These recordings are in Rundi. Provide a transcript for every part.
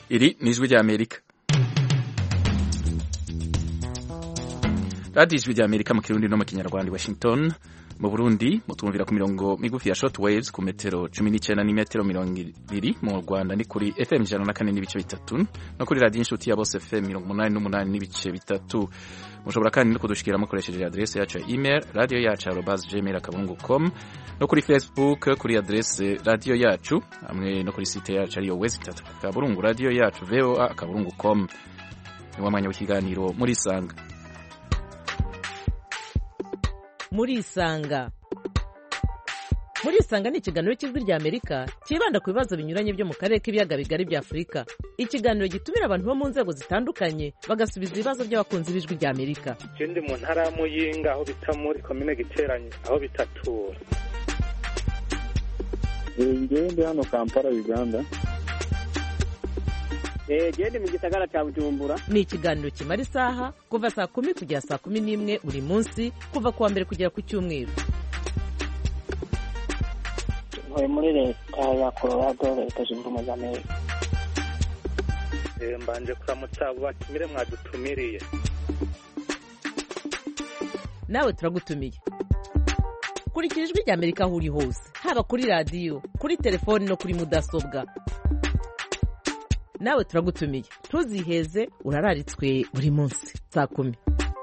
Iri ni ijwi ry'Amerika. radiyo ijwi ry'Amerika mu Kirundi no mu Kinyarwanda, Washington. Mu Burundi mutumvira ku mirongo migufi ya shortwaves ku metero 19 n'imetero 20, mu Rwanda ni kuri FM 104 n'ibice bitatu no kuri radio inshuti ya Bose FM 88 n'ibice bitatu. Mushobora kandi no kudushikira mukoresheje adresse yacu ya email radio yacu@gmail.com no kuri Facebook kuri adresse radio yacu, hamwe no kuri site yacu ariyo www.kaburungu radio yacu voa.kaburungu.com. Ni mwanya w'ikiganiro muri Sanga. Murisanga ni ikiganiro cy'ijwi ry'Amerika kibanda ku bibazo binyuranye byo mu karere k'ibiyaga bigari bya Afurika. Ikiganiro gitumira abantu bo mu nzego zitandukanye bagasubiza ibibazo by'abakunzi b'ijwi ry'Amerika. Ikindi mu ntara ya Muyinga aho bita muri komine Giteranyi aho bitatura. Ngende hano Kampala, Uganda. Gende mu gisagara cya Bujumbura. Ni ikiganiro kimara isaha kuva saa 10 kugera saa 11 buri munsi, kuva kuwa mbere kugera ku cyumweru. Ntuye muri leta ya Colorado, leta zunze ubumwe za Amerika. Mbanje kuramutsa abo batumire mwadutumiriye. Nawe turagutumiye. Kurikira ijwi ry'Amerika aho uri hose, haba kuri radio, kuri telefone no kuri mudasobwa. Nawe turagutumiye, ntuziheze, urararitswe buri munsi saa 10.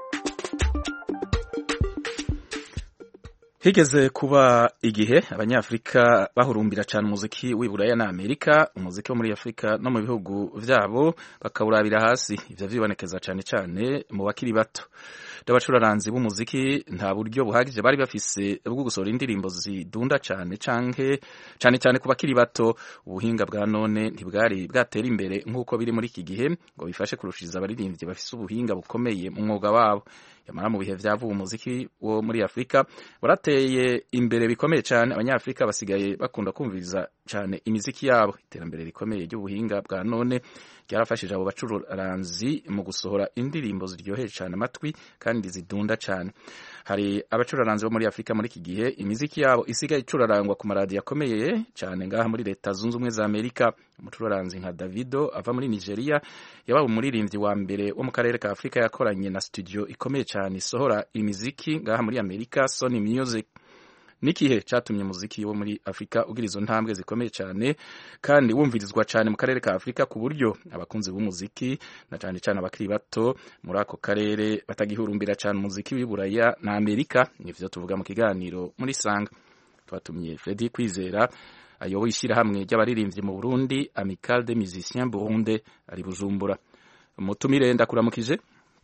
Higeze kuba igihe abanyafrika bahurumbira cyane umuziki w'Iburaya na Amerika, umuziki wo muri Afrika no mu bihugu vyabo bakawurabira hasi. Ivyo vyibonekeza cyane cyane mu bakiri bato. Abacuraranzi b'umuziki nta buryo buhagije bari bafise bwo gusohora indirimbo zidunda cyane cyane ku bakiri bato. Ubuhinga bwa none ntibwari bwatera imbere nk'uko biri muri iki gihe ngo bifashe kurushiriza abaririmbyi bafise ubuhinga bukomeye mu mwuga wabo. Yamara mu bihe vyavuye umuziki wo muri Afrika warateye imbere bikomeye cyane. Abanyafrika basigaye bakunda kumviriza cyane imiziki yabo. Iterambere rikomeye ry'ubuhinga bwa none ryarafashije abo bacuraranzi mu gusohora indirimbo ziryoheye cyane amatwi kandi zidunda cyane. Hari abacuraranzi bo muri Afrika muri iki gihe imiziki yabo isigaye icurarangwa ku maradiyo akomeye cyane ngaha muri leta zunze ubumwe za Amerika. Umucuraranzi nka Davido ava muri Nigeria yabaye umuririmbyi wa mbere wo mu karere ka Afrika yakoranye na studio ikomeye cyane isohora imiziki ngaha muri Amerika, Sony Music. Nikihe catumye umuziki wo muri Afrika ugira izo ntambwe zikomeye cyane kandi wumvirizwa cyane mu karere ka Afrika ku buryo abakunzi b'umuziki na cyane cyane abakiri bato muri ako karere batagihurumbira cyane umuziki w'Iburaya na Amerika. Nivyo tuvuga mu kiganiro muri Sanga. Twatumye Freddy Kwizera ayoboye ishyirahamwe ry'abaririmbyi mu Burundi, Amical des Musiciens Burundais, ari Bujumbura. Mutumire ndakuramukije.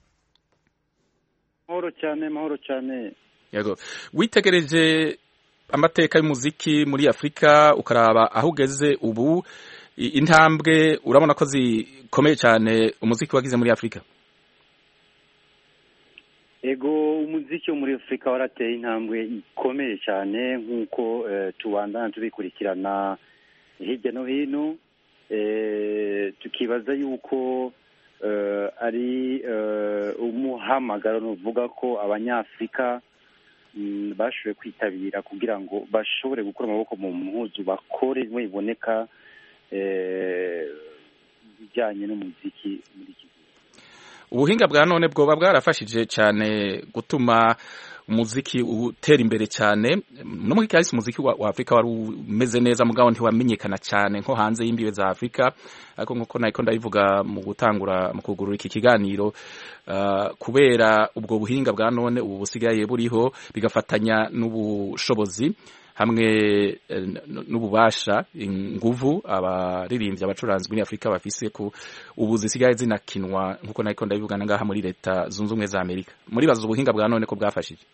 Mahoro cyane. Yego. Witegereje amateka y'umuziki muri Afrika ukaraba aho ugeze ubu, intambwe urabona ko zikomeye cyane umuziki wagize muri Afrika? Ego, umuziki wo muri Afrika warateye intambwe ikomeye cyane nk'uko tubandana tubikurikirana hirya no hino, tukibaza yuko ari umuhamagaro nuvuga ko abanyafrika bashoboye kwitabira kugira ngo bashobore gukura amaboko mu mpuzu bakore biboneka bijyanye n'umuziki muri iki gihe. Ubuhinga bwa none bwoba bwarafashije cyane gutuma umuziki utera imbere cyane. No muri kahise umuziki wa Afrika wari umeze neza mugabo ntiwamenyekana cyane nko hanze y'imbibe za Afrika, ariko nkuko nayiko ndabivuga mu gutangura mu kugurura iki kiganiro, kubera ubwo buhinga bwa none ubu busigaye buriho bigafatanya n'ubushobozi hamwe n'ububasha inguvu abaririmbyi abacuranzi muri Afrika bafise ku ubu zisigaye zinakinwa nkuko nayiko ndabivuga ngaha muri leta zunze ubumwe za Amerika. Muri bazo ubuhinga bwa none ko bwafashije?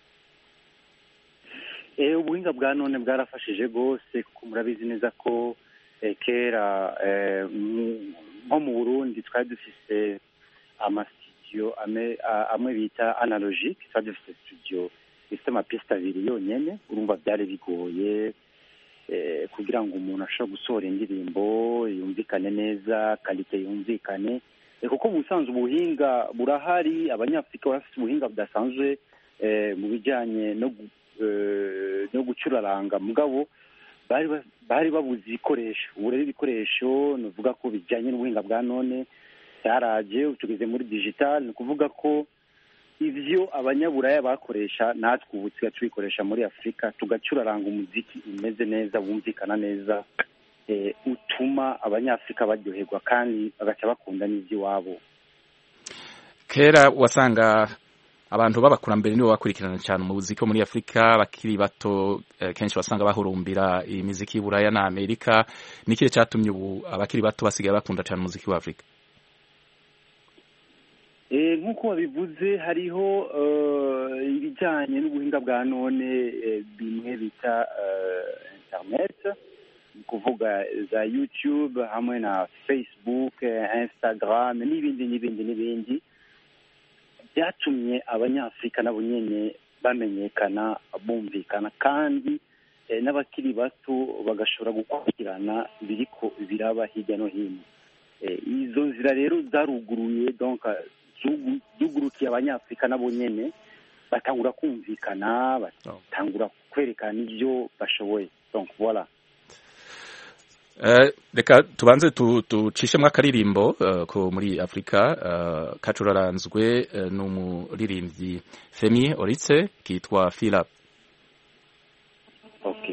Ubuhinga bwa none bwarafashije gose kuko murabizi neza ko kera nko mu Burundi twari dufise amastudio amwe bita analogique, twari dufise studio ifite amapista abiri yonyene. Urumva byari bigoye kugira ngo umuntu ashobore gusohora indirimbo yumvikane neza, kalite yumvikane, kuko mu busanzwe ubuhinga burahari. Abanyafrika bafite ubuhinga budasanzwe mu bijyanye no gucuraranga, mugabo bari babuze ibikoresho. Ubu rero ibikoresho ni ukuvuga ko bijyanye n'ubuhinga bwa none byaraje, tugeze muri digital, ni ukuvuga ko ivyo abanyaburaya bakoresha natwe ubu tuba tubikoresha muri Afurika, tugacuraranga umuziki umeze neza, wumvikana neza, utuma abanyafurika baryoherwa kandi bagaca bakunda n'ivy'iwabo. Kera wasanga abantu b'abakurambere nibo bakurikirana cyane umuziki wo muri Afurika, bakiri bato kenshi wasanga bahurumbira imiziki y'Uburaya na Amerika. Nikihe cyatumye ubu abakiri bato basigaye bakunda cyane umuziki wa Afurika? Nk'uko wabivuze, hariho ibijyanye n'ubuhinga bwa none, bimwe bita internet, ni kuvuga za YouTube hamwe na Facebook, Instagram n'ibindi byatumye abanyafurika nabo nyene bamenyekana, bumvikana, kandi n'abakiri bato bagashobora gukurikirana biriko biraba hirya no hino. Izo nzira rero zaruguruye, donc zugurukiye abanyafurika nabo nyene batangura kumvikana, batangura kwerekana ibyo bashoboye. Donc voilà. Reka tubanze tucishemwo akaririmbo ko muri Afrika kacuraranzwe n'umuririmbyi Femi Oritse kitwa Feel Up. Okay.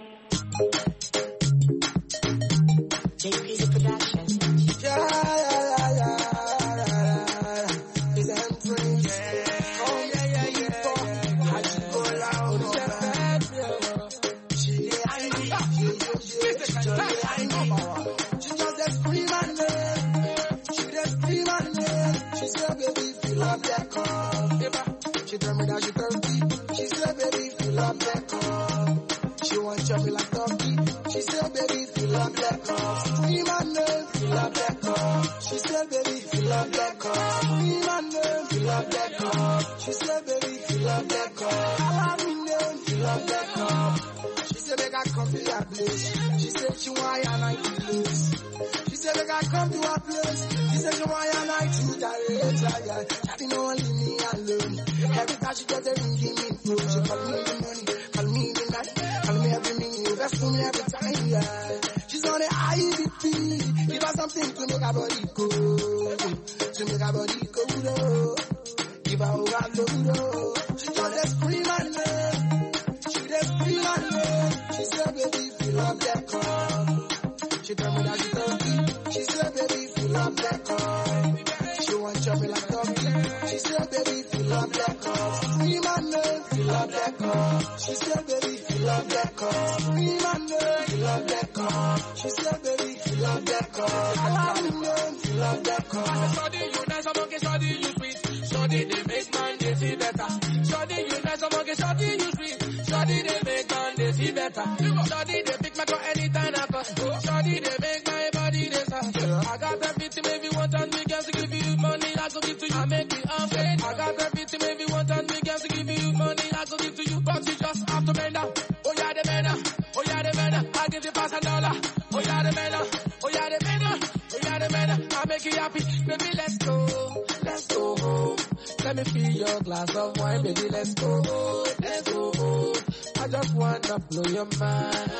She tell me that she thirsty. She said, baby, fill up that cup. She want chop me like turkey. She said, baby, fill up that cup. Scream and then fill up that cup. She said, baby, fill up that cup. Scream and then fill up that cup. She said, baby, fill up that cup. I love me then fill up that cup. She said, make I come to your place. She said, she want your night to lose. She said, make I come to her place. She said, she want your night to direct. She don't leave me alone. Every time she get a ring, give me food. She call me the money, call me the night, call me every minute. That's for me every time, yeah. She's on the IDP. Give her something to make her body go. To make her body go, though. Give her overload, though. She just scream and name. She just scream and name. She said, baby, fill up that cup. She tell me that she thirsty. She said, baby, fill up that cup. She want chop me like turkey. She said, baby, fill up that cup. Scream and name, fill up that cup. She said, baby, fill up that cup. Scream and name, fill up that cup. She said, baby, fill up that cup. I love you, name, fill up that cup. Shorty, you nice, I'm okay, shorty, you sweet. Shorty, they make man, they see better. Shorty, you nice, I'm okay, shorty, you sweet. Shorty, they make man, they see better. Shorty, they pick my car anytime I pass. Shorty, they make my body, they say. I got everything, maybe one time, we can give you money, I go give to you. I make it unfair. I got everything, maybe one time, we can give you money, I go give to you. But you just have to bend down. Oh yeah, the man, oh yeah, the man. I give you $1,000. Oh yeah, the man, oh yeah, the man, oh yeah, the man. I make you happy, baby, let's go home. Let me fill your glass of wine, baby, let's go home. I just wanna blow your mind.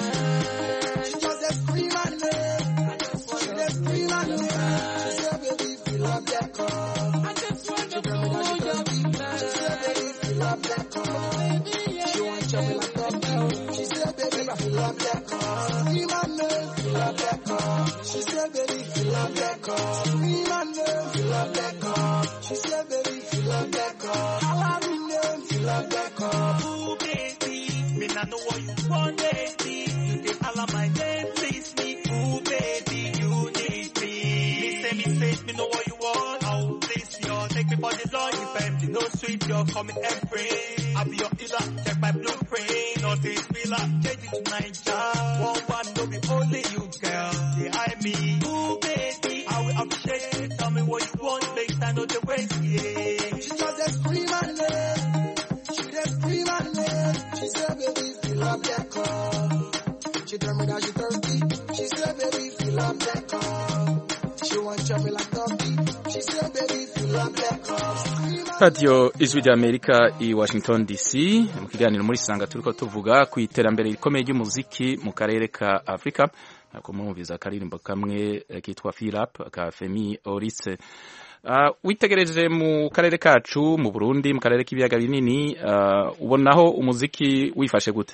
She just scream and name. She just scream and name. She said, baby, fill up that cup. I just wanna She blow your mind. She said, baby, fill up that cup. She want chop me like turkey. She said, baby, fill up that cup. Scream and name, fill up that cup. She said, baby, fill up that cup. Scream and name, fill up that cup. She said, baby, fill up that cup. I love you, name, fill up that cup. Ooh, baby, me not know what you want, baby. You take all of my name, please me. Ooh, baby, you need me. Me say, me know what you want. Oh, please, yo, take me for the Lord. If I'm no sweet, you're coming every. I'll be your healer, check my blueprint. Not this filler, change it to Niger. One, don't be only you, girl. Behind me. Ooh, baby, I will appreciate. Tell me what you want, make I know the way, yeah. She just scream and name. She just scream and name. She said, baby, fill up that cup. She tell me that she thirsty. She said, baby, fill up that cup. She want chop me like turkey. She said, baby, fill up that cup. Scream radiyo ijwi ry'Amerika i Washington DC mu kiganiro muri Sanga turiko tuvuga ku iterambere rikomeye ry'umuziki mu karere ka Afrika. Nako mwumviza akaririmbo kamwe kitwa Philip ka Femi Orise. Witegereje mu karere kacu mu Burundi mu karere k'ibiyaga binini ubonaho umuziki wifashe gute?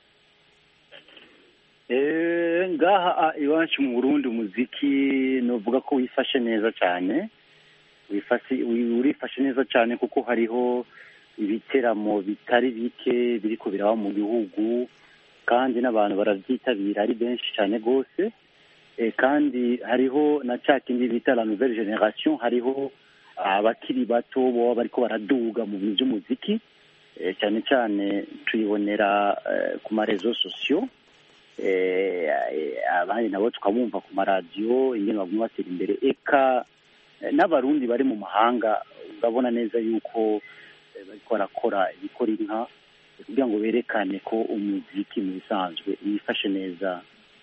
Ngaha iwacu mu Burundi umuziki novuga ko wifashe neza cyane. Urifashe neza cyane kuko hariho ibiteramo bitari bike biriko biraba mu gihugu kandi n'abantu baravyitabira ari benshi cyane gose. Kandi hariho na cya kindi bita la nouvelle génération, hariho abakiri bato bo bariko baraduga mu bintu by'umuziki, cyane cyane tuyibonera ku marezo sociaux, abandi nabo tukabumva ku maradiyo ingene baguma batera imbere. Eka n'abarundi bari mu mahanga urabona neza yuko bariko barakora ibikora inka kugira ngo berekane ko umuziki mu bisanzwe wifashe neza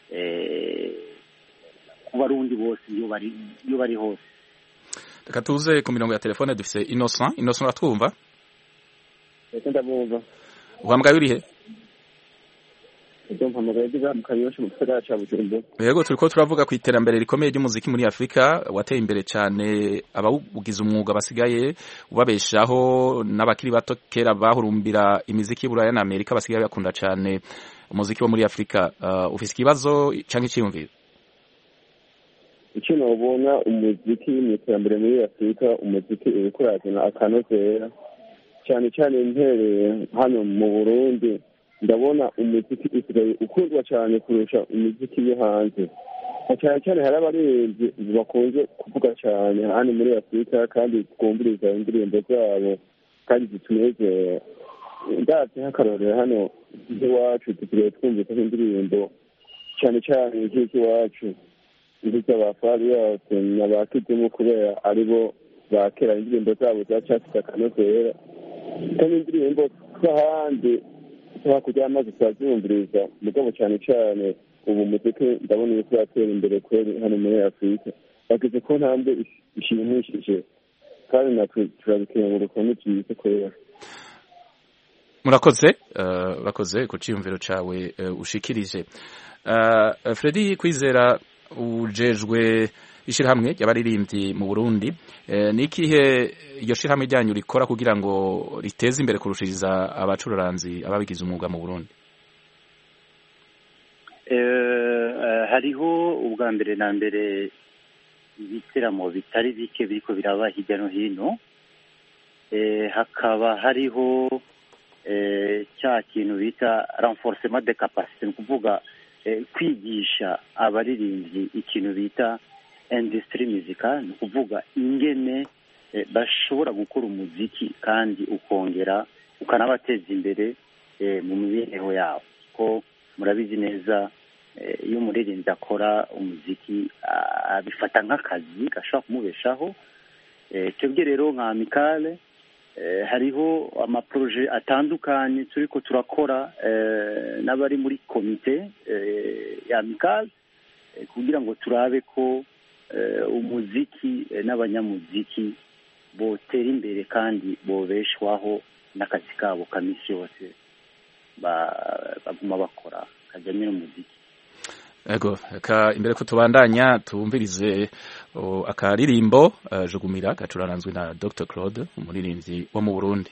ku barundi bose iyo bari hose. Reka tuze ku mirongo ya telefone dufise Innocent atwumva? Ndabumva. Uhamagaye urihe? Yego turiko turavuga ku iterambere rikomeye ry'umuziki muri Afrika wateye imbere cyane, abawugize umwuga basigaye ubabeshaho n'abakiri bato kera bahurumbira imiziki y'Uburaya na Amerika basigaye bakunda cyane umuziki wo muri Afrika. Ufise ikibazo canke iciyumviro? Icyo nabona umuziki mu iterambere muri Afrika, umuziki uriko urazana akanovera cyane cyane intereye hano mu Burundi. Ndabona umuziki usigaye ukundwa cyane kurusha umuziki yo hanze, cyane cyane hari abaririmbyi bakunze kuvuga cyane hano muri Afrika kandi twumviriza indirimbo zabo kandi zitunezera. Ndavye nk'akarorero hano iwacu dusigaye twumvise indirimbo cyane cyane iwacu ndetse abafari yose n'abakidumu kubera aribo bakera indirimbo zabo zacafite akanovera kandi indirimbo z'ahandi hakurya y'amazi turabyumviriza mugabo cyane cyane ubu muziki ndabona yuko uratera imbere kweri hano muri Afrika, bageze ko ntambwe ishimishije kandi natwe turabikengurukira n'ibyiza kwera. Murakoze ku ciyumviro cawe ushikirije. Freddy Kwizera ujejwe ishirahamwe ry'abaririmbyi mu Burundi, ni ikihe iryo shirahamwe ryanyu rikora kugira ngo riteze imbere kurushiriza abacuraranzi ababigize umwuga mu Burundi? Hariho ubwa mbere na mbere ibiteramo bitari bike biriko biraba hirya no hino, hakaba hariho cya kintu bita renforcement de capacité, ni kuvuga kwigisha abaririmbyi ikintu bita industrie musicale, ni kuvuga ingene bashobora gukora umuziki kandi ukongera ukanabateza imbere mu mibereho yabo. Ko murabizi neza iyo umuririmbyi akora umuziki abifata nk'akazi gashobora kumubeshaho. Twebwe rero nka Amicale hariho amaproje atandukanye turiko turakora n'abari muri komite ya Amicale kugira ngo turabe ko umuziki n'abanyamuziki botera imbere kandi bobeshwaho n'akazi kabo kamisi yose baguma bakora kajyanye n'umuziki. Ego, imbere ko tubandanya tumvirize akaririmbo Jugumira gacuranzwe na Dr. Claude, umuririmbyi wo mu Burundi.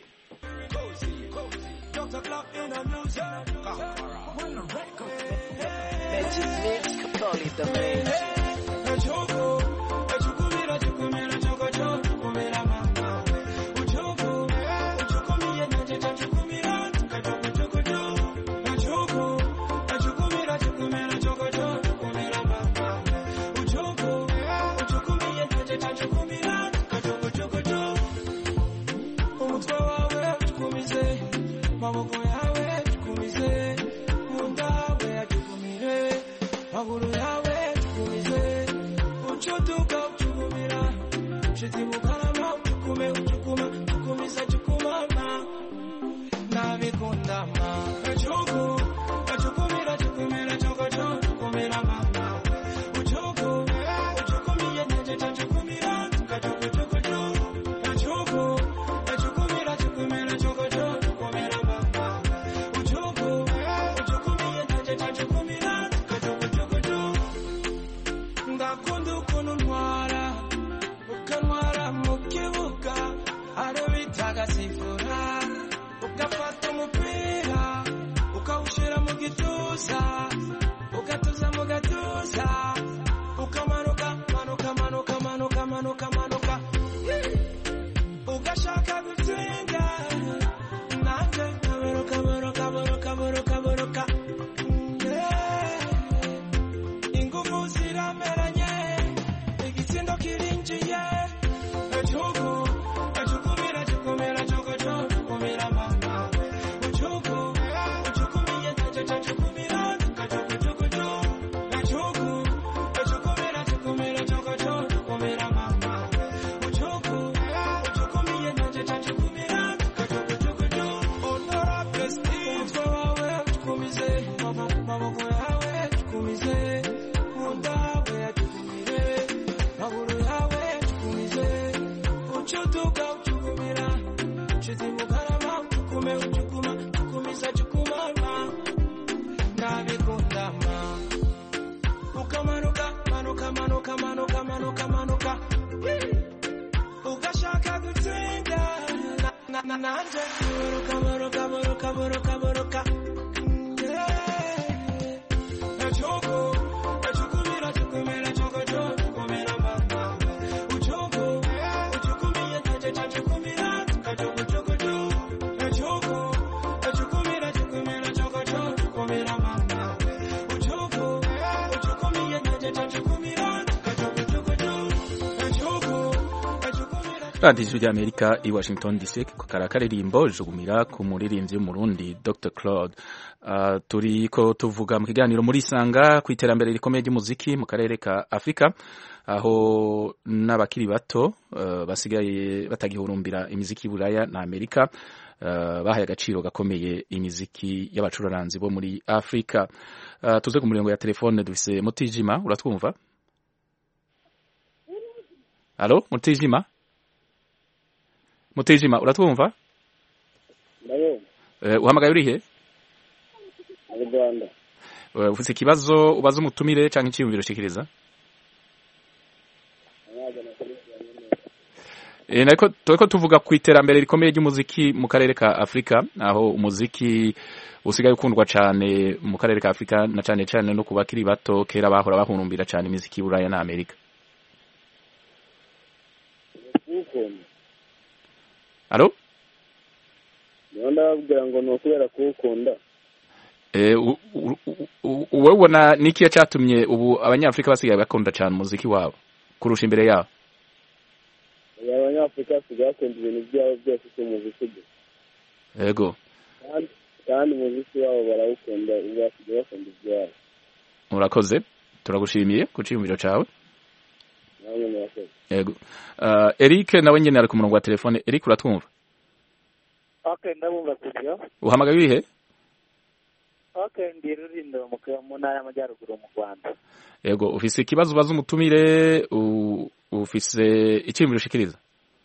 ngakunda ukuntu ntwara ukantwara mu kibuga ari bitagasifura ugafata umupira ukawushira mu gituza ugatuza mu gatuza ukamanuka manuka manuka manuka manuka manuka ugashaka gutsinda nanjye kaberuka beruka beruka beruka beruka ingufu zirameranye igitsindo kirinjiye ejugu ejukumira jukumira jogojo jukumira mama ujugu ujukumiye tajaja jukumira kajugujuguju ejugu ejukumira jukumira jogojo jukumira mama ujugu ujukumiye tajaja jukumira kajugujuguju onora prestige wawe jukumize maboko yawe jukumize munda yawe jukumire maguru yawe jukumize uchutuka uchukumira chizimukarama uchukume uchukuma uchukumiza chukumama nabikundama ukamanuka manuka manuka manuka manuka manuka ugashaka gutsinda nanje buruka buruka buruka buruka buruka ejugu ejukumira jukumira jogojo jukumira mama ujugu ujukumiye tajaja jukumira kajugujuguju ejugu ejukumira jukumira jogojo jukumira mama ujugu ujukumiye tajaja jukumira kajugujuguju ejugu ejukumira. radiyo ijwi ry'amerika i washington dc ku karirimbo jugumira ku muririmbyi w'umurundi Dr Claude. Turi ko tuvuga mu kiganiro muri Isanga ku iterambere rikomeye ry'umuziki mu karere ka Afurika, aho n'abakiri bato basigaye batagihurumbira imiziki y'Uburaya na Amerika bahaye agaciro gakomeye imiziki y'abacuraranzi bo muri Afurika. Tuze ku murongo ya telefone dufise Mutijima, uratwumva? Allo Mutijima? Mutijima uratwumva? Ndayo. Uhamagaye urihe? Mu Rwanda. Ufite ikibazo ubaza umutumire cyangwa icyiyumviro shikiriza? Nako turiko tuvuga ku iterambere rikomeye ry'umuziki mu karere ka Afurika, aho umuziki usigaye ukundwa cyane mu karere ka Afurika na cyane cyane no kubakiri bato, kera bahora bahurumbira cyane imiziki y'Uburaya na Amerika. Allo? Ndababwira ngo no kubera kuwukunda. Wowe ubona niki cyatumye ubu abanyafrika basigaye bakunda cyane umuziki wabo kurusha imbere yabo? Abanyafrika basigaye bakunda ibintu byabo byose cy'umuziki. Yego. Kandi umuziki wabo barawukunda, basigaye bakunda ibyabo. Murakoze, turagushimiye ku cyiyumviro cyawe. Namwe murakoze. Yego. Eric nawe nyene ari ku murongo wa telefone. Eric uratwumva? Okay, ndabumva studio. Uhamagaye urihe? Okay, ndi Rulindo mu ntara y'Amajyaruguru mu Rwanda. Yego, ufise ikibazo ubaza umutumire, ufise icyiyumviro ushikiriza?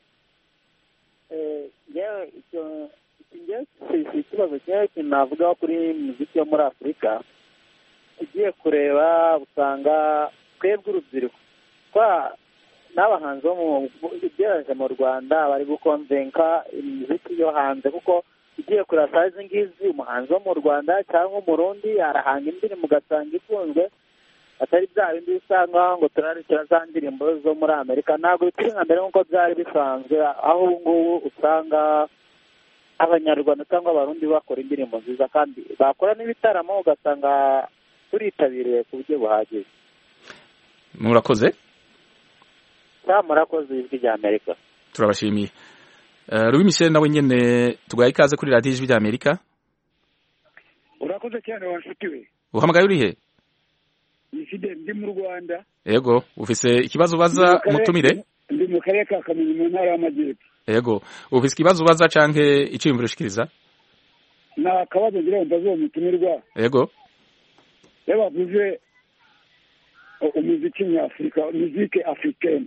Yewe ikibazo cyawe kinavuga kuri muziki yo muri Afurika. Ugiye kureba usanga twebwe urubyiruko n'abahanzi bo mu Rwanda bari gukonvenka imiziki yo hanze, kuko ugiye kureba sayizi ngizi umuhanzi wo mu Rwanda cyangwa umurundi arahanga indirimbo ugasanga ikunzwe, atari bya bindi usanga ngo turarikira za ndirimbo zo muri Amerika. Ntabwo bikiri nka mbere nk'uko byari bisanzwe, aho ubu ngubu usanga abanyarwanda cyangwa abarundi bakora indirimbo nziza kandi bakora n'ibitaramo ugasanga turitabiriye ku buryo buhagije. Murakoze. Murakoze ijwi rya Amerika. Turabashimiye. Louis Michel nawe nyene tugaye ikaze kuri radiyo ijwi rya Amerika. Urakoze cyane wanshuti. Uhamagaye urihe? Ifide ndi mu Rwanda. Yego, ufise ikibazo baza umutumire? Ndi mu karere ka Kamonyi mu ntara y'Amajyepfo. Yego, ufise ikibazo baza canke icyiyumviro ushikiriza? Na kabazo ngira mbazo umutumirwa. Yego. Yabavuze umuziki nyafrika, muziki africaine.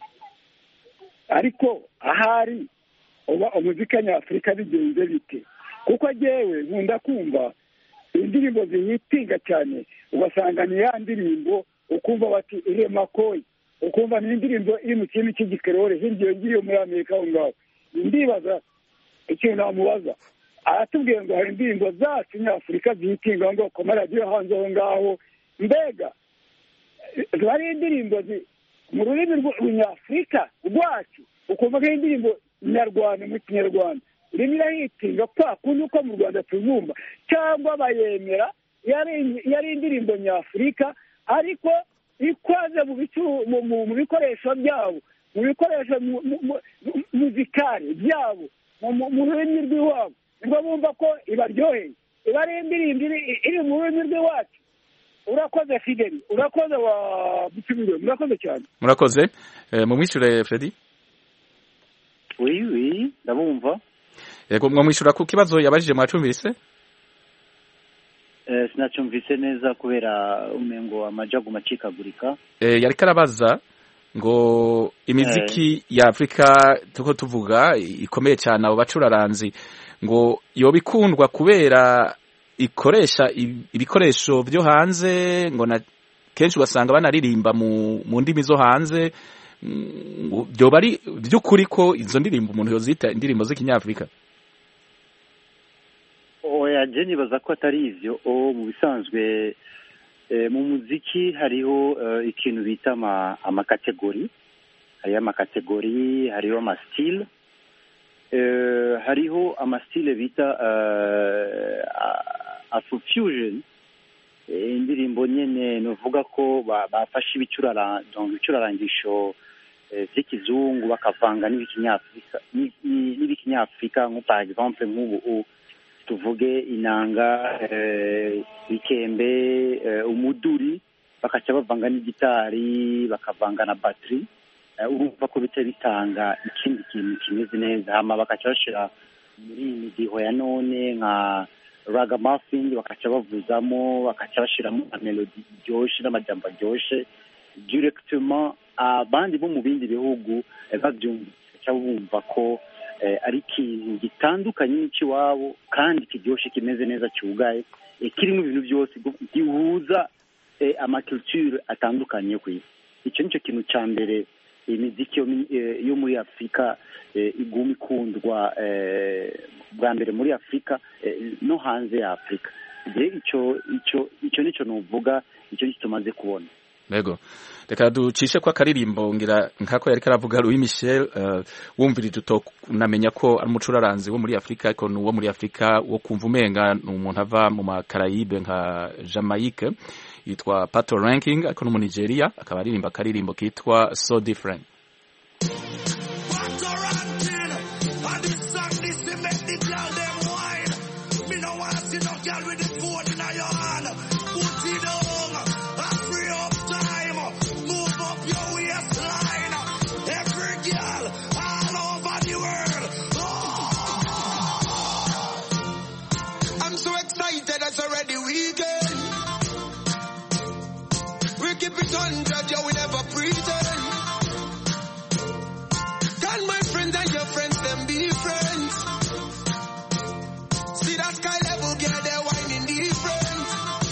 Ariko ahari oba umuziki nyafrika bigenze bite? Kuko ajewe nkunda kumva indirimbo zinyitinga cyane, ugasanga ni ya ndirimbo ukumva bati iremakoye, ukumva ni indirimbo iri mu kintu cy'igikerore hirya ngiyo muri Amerika aho ngaho. Ndibaza ikintu namubaza, aratubwiye ngo hari indirimbo zacu nyafurika zihitinga ngo ku maradiyo hanze aho ngaho, mbega hari indirimbo mu rurimi rw'Afurika rwacu ukumva ko indirimbo nyarwanda mu kinyarwanda irimo irahitinga kwa kundi uko mu Rwanda tuzumva, cyangwa bayemera yari indirimbo nyafurika ariko ikoze mu bikoresho byabo, mu bikoresho muzikari byabo mu rurimi rw'iwabo, nibwo bumva ko ibaryoheye. Iba ari indirimbo iri mu rurimi rw'iwacu. Urakoze Fideli, urakoze wa Bucimiro, murakoze cyane. Murakoze. Mumwishure Freddy? Oui, ndabumva. Yego, mwamwishura ku kibazo yabajije mwacumvise? Sinacumvise neza kubera umengo amajagu macikagurika. Yari karabaza ngo imiziki ya Afrika tuko tuvuga ikomeye cyane abo bacuraranzi ngo yoba ikundwa kubera ikoresha ibikoresho byo hanze, ngo na kenshi ugasanga banaririmba mu ndimi zo hanze, byoba ari by'ukuri ko izo ndirimbo umuntu yozita indirimbo z'ikinyafrika? Oya, je nibaza ko atari ivyo. Mu bisanzwe mu muziki hariho ikintu bita amakategori, hariho amasitile, hariho amasitile bita afrofusion, indirimbo nyene novuga ko bafashe ibicurarangisho vy'ikizungu bakavanga n'ibikinyafrika, nko par exemple nk'ubu tuvuge inanga, ikembe, umuduri, bakaca bavanga n'igitari, bakavanga na battery. Urumva ko bice bitanga ikindi kintu kimeze neza, hama bakaca bashira muri imidiho ya none nka ragamuffin, bakaca bavuzamo, bakaca bashiramo melody iryoshe n'amajambo aryoshe directement. Abandi bo mu bindi bihugu babyumva bumva ko ari ikintu gitandukanye n'ikiwabo kandi kiryoshe kimeze neza cyugaye, kirimo ibintu byose gihuza amaculture atandukanye ku isi. Icyo nicyo kintu cya mbere imiziki yo muri Afrika iguma ikundwa bwa mbere muri Afrika no hanze ya Afrika. Icyo nicyo nuvuga, icyo tumaze kubona. Yego, reka ducishe kwa karirimbo ngira nkako yari karavuga Louis Michel, wumvirije utonamenya ko ari umucuraranzi wo muri Afrika, ariko nuwo muri Afrika wo kumva umenga n'umuntu ava mu makarayibe nka Jamaica, yitwa Pato Ranking, ariko no mu Nigeria akaba aririmba karirimbo kitwa So Different. Keep it 100, yeah, we never pretend. Can my friends and your friends them be friends? See that sky level, girl, they're whining different.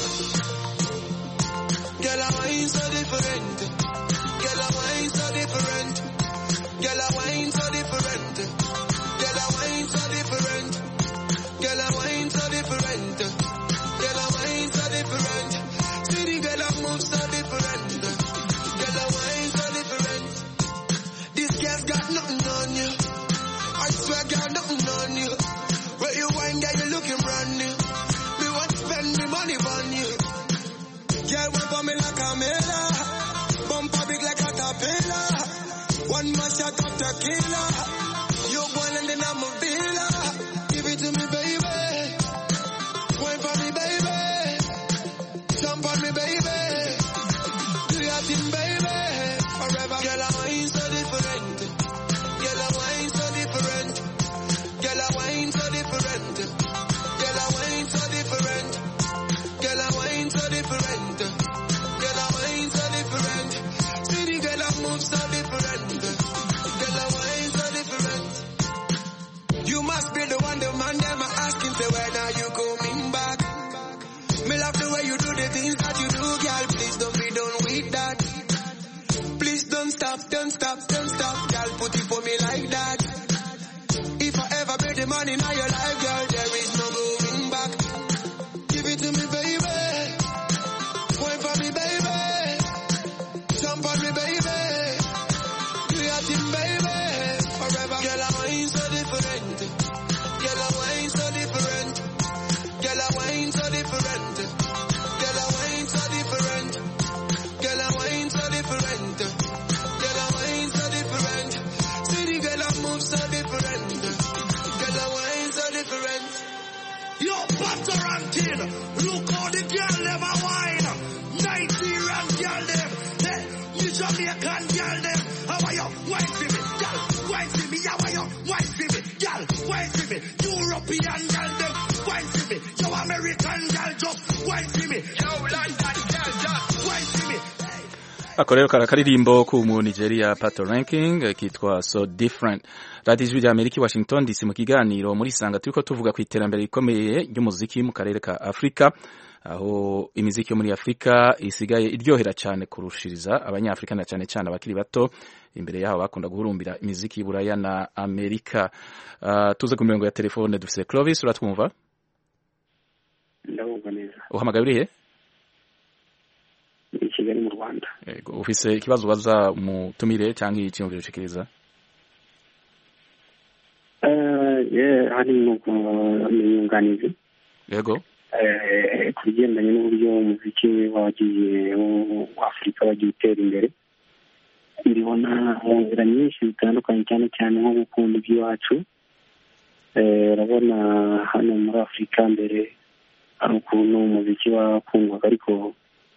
Girl, I wine so different. Girl, I wine so different. Girl, I wine so different. Girl, I wine so different. Girl, I wine so different. Girl, I wine so different. See the girl I move so different. Girl I wine so different. This girl's got nothing on you. I swear got nothing on you. Where you wine, girl, you looking brand new. Me want to spend me money on you. Girl, went for me like a mela. Bumper big like a tapela. One man shot up tequila. You born and then I'm a villa. Give it to me, baby. Wine for me, baby. Jump on me, baby. Do your thing, baby. Forever. Girl, I wine so different. Girl, I wine so different. Girl, I wine so different. Girl, I wine so different. Girl, I wine so different. Girl, I wine so different. See the girl I move so different. Girl, I wine so different. You must be the one, the man them are asking, say when are you coming back? Me love the way you do the things that you do, girl. Please don't be done with that. stop, don't stop, don't stop. Girl, put it for me like that. If I ever bring the money now your life, girl, there is no going back. Give it to me, baby. Wait for me, baby. Jump on me, baby. Do your thing, baby. Forever. Girl, I ain't so different. Girl, I ain't so different. Girl, I ain't so different. Girl, I ain't so different. Girl, I ain't so different. Girl, I ain't so different. See the girl I move so different. Girl, I ain't so different. Yo, butter and tin. Look how the girl them a wine. Nigerian girl them. Hey, you Jamaican girl them. How are you? Wine for me, girl. Wine for me. How are you? Wine for me, girl. Wine for me. European girl them. Wine for me. Yo, American girl just wine for me. Yo, London girl just wine for me. Ako rero karakaririmbo ku mu Nigeria Pato Ranking kitwa So Different. Radio Ijwi rya Amerika Washington DC mu kiganiro muri sanga turiko tuvuga ku iterambere rikomeye ry'umuziki mu karere ka Afrika, aho imiziki yo muri Afrika isigaye iryohera cyane kurushiriza abanyafrika na cyane cyane abakiri bato. Imbere yaho bakunda guhurumbira imiziki y'Iburaya na Amerika. Tuze ku mirongo ya telefone dufise Clovis, uratwumva? Ndabumva neza. Uhamagaye urihe? Ni Kigali mu Rwanda. Yego, ufise ikibazo baza mu tumire cyangwa icyumviro ushikiriza? Hari n'umwunganizi. Yego. Kugendanye n'uburyo umuziki wagiye wa Afrika wagiye utera imbere, mbibona mu nzira nyinshi zitandukanye, cyane cyane nko gukunda iby'iwacu. Urabona hano muri Afrika mbere hari ukuntu umuziki wakundwaga, ariko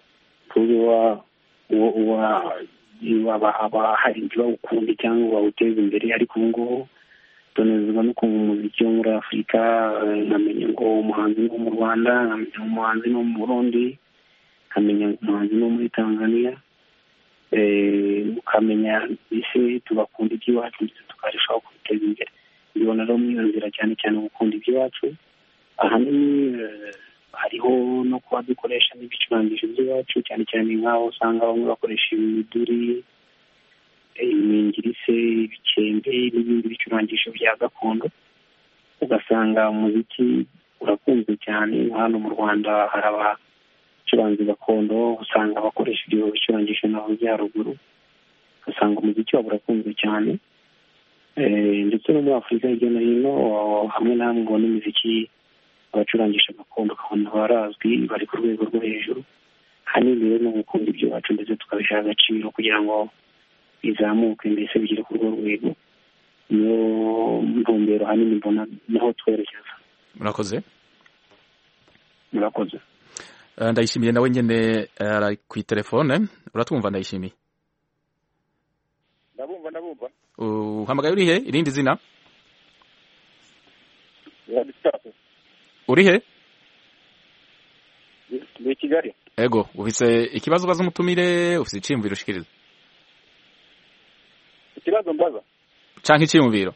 waba hari bawukunda cyangwa bawuteza imbere, ariko ubu ngubu tunezezwa no kumva umuziki wo muri Afrika. Nkamenya ngo umuhanzi wo mu Rwanda, nkamenya umuhanzi wo mu Burundi, nkamenya umuhanzi wo muri Tanzania, ukamenya ese tugakunda iby'iwacu ndetse tukarushaho kubiteza imbere. Mbibona rero mu nzira cyane cyane gukunda iby'iwacu. Ahanini hariho no kuba dukoresha n'ibicurangisho by'iwacu, cyane cyane nk'aho usanga bamwe bakoresha imiduri, imingirise, ibikembe n'ibindi bicurangisho bya gakondo. Ugasanga umuziki urakunzwe cyane. Hano mu Rwanda hari abacuranzi gakondo, usanga bakoresha ibyo bicurangisho naho byaruguru, ugasanga umuziki wabo urakunzwe cyane. Ndetse no muri Afurika hirya no hino hamwe na hamwe ubona imiziki abacurangisha gakondo ukabona barazwi, bari ku rwego rwo hejuru. Hanini rero no gukunda iby'iwacu ndetse tukabiha agaciro kugira ngo bizamuke mbese bigere ku rwo rwego. Niyo ntumbero hanini mbona naho twerekeza. Murakoze. Murakoze. Ndayishimiye nawe nyene ari ku telefone. Uratwumva Ndayishimiye? Ndabumva. Uhamagaye urihe? Irindi zina? Urihe? Ni Kigali. Ego, ufise ikibazo baza umutumire, ufise iciyumviro ushikiriza? Ikibazo mbaza canke iciyumviro?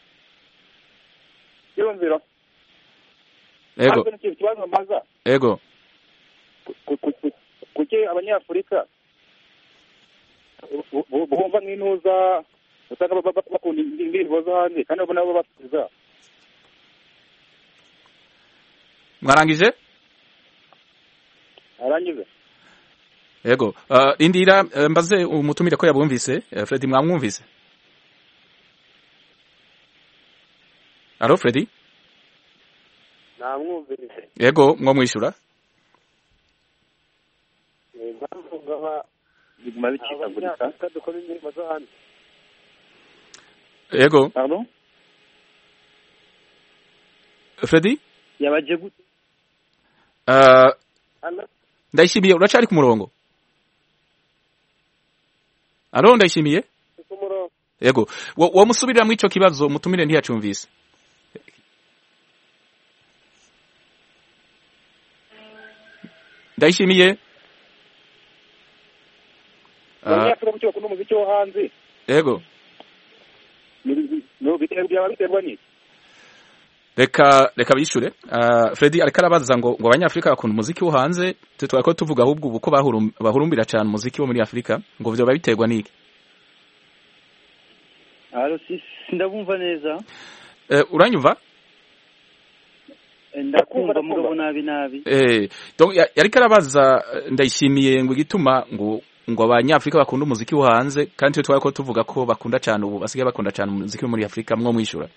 Iciyumviro. Ego. Ikibazo mbaza. Ego. Kuki abanyafurika bumva nk'intuza usanga bakunda indirimbo zo hanze kandi abo nabo batuza? Mwarangije? Arangize. Ego. Indira mbaze umutumire ko yabumvise. Freddy mwamwumvise? Alo Freddy? Namwumvise. Ego, mwo mwishura? Ego. Pardon? Freddy? Yabaje gute? Ndayishimiye uracari ku murongo? Alo Ndayishimiye? Ku murongo. Ego. Wo musubirira mu ico kibazo mutumire ntiyacumvise. Ndayishimiye? Abanyafurika kuki bakunda umuziki wo hanze? Ego. No biterwa n'iki? Reka bishure. Freddy ariko arabaza ngo abanyafrika bakunda umuziki wo hanze, twako tuvuga ahubwo uko bahurumbira cyane umuziki wo muri Afrika, ngo byo babiterwa n'iki? ndabumva neza. Uranyumva? Ndakumva mugabo nabi. Donc yariko arabaza Ndayishimiye ngo igituma ngo abanyafrika bakunda umuziki wo hanze kandi twe twako tuvuga ko bakunda cyane ubu basigaye bakunda cyane umuziki wo muri Afrika mwo mwishura.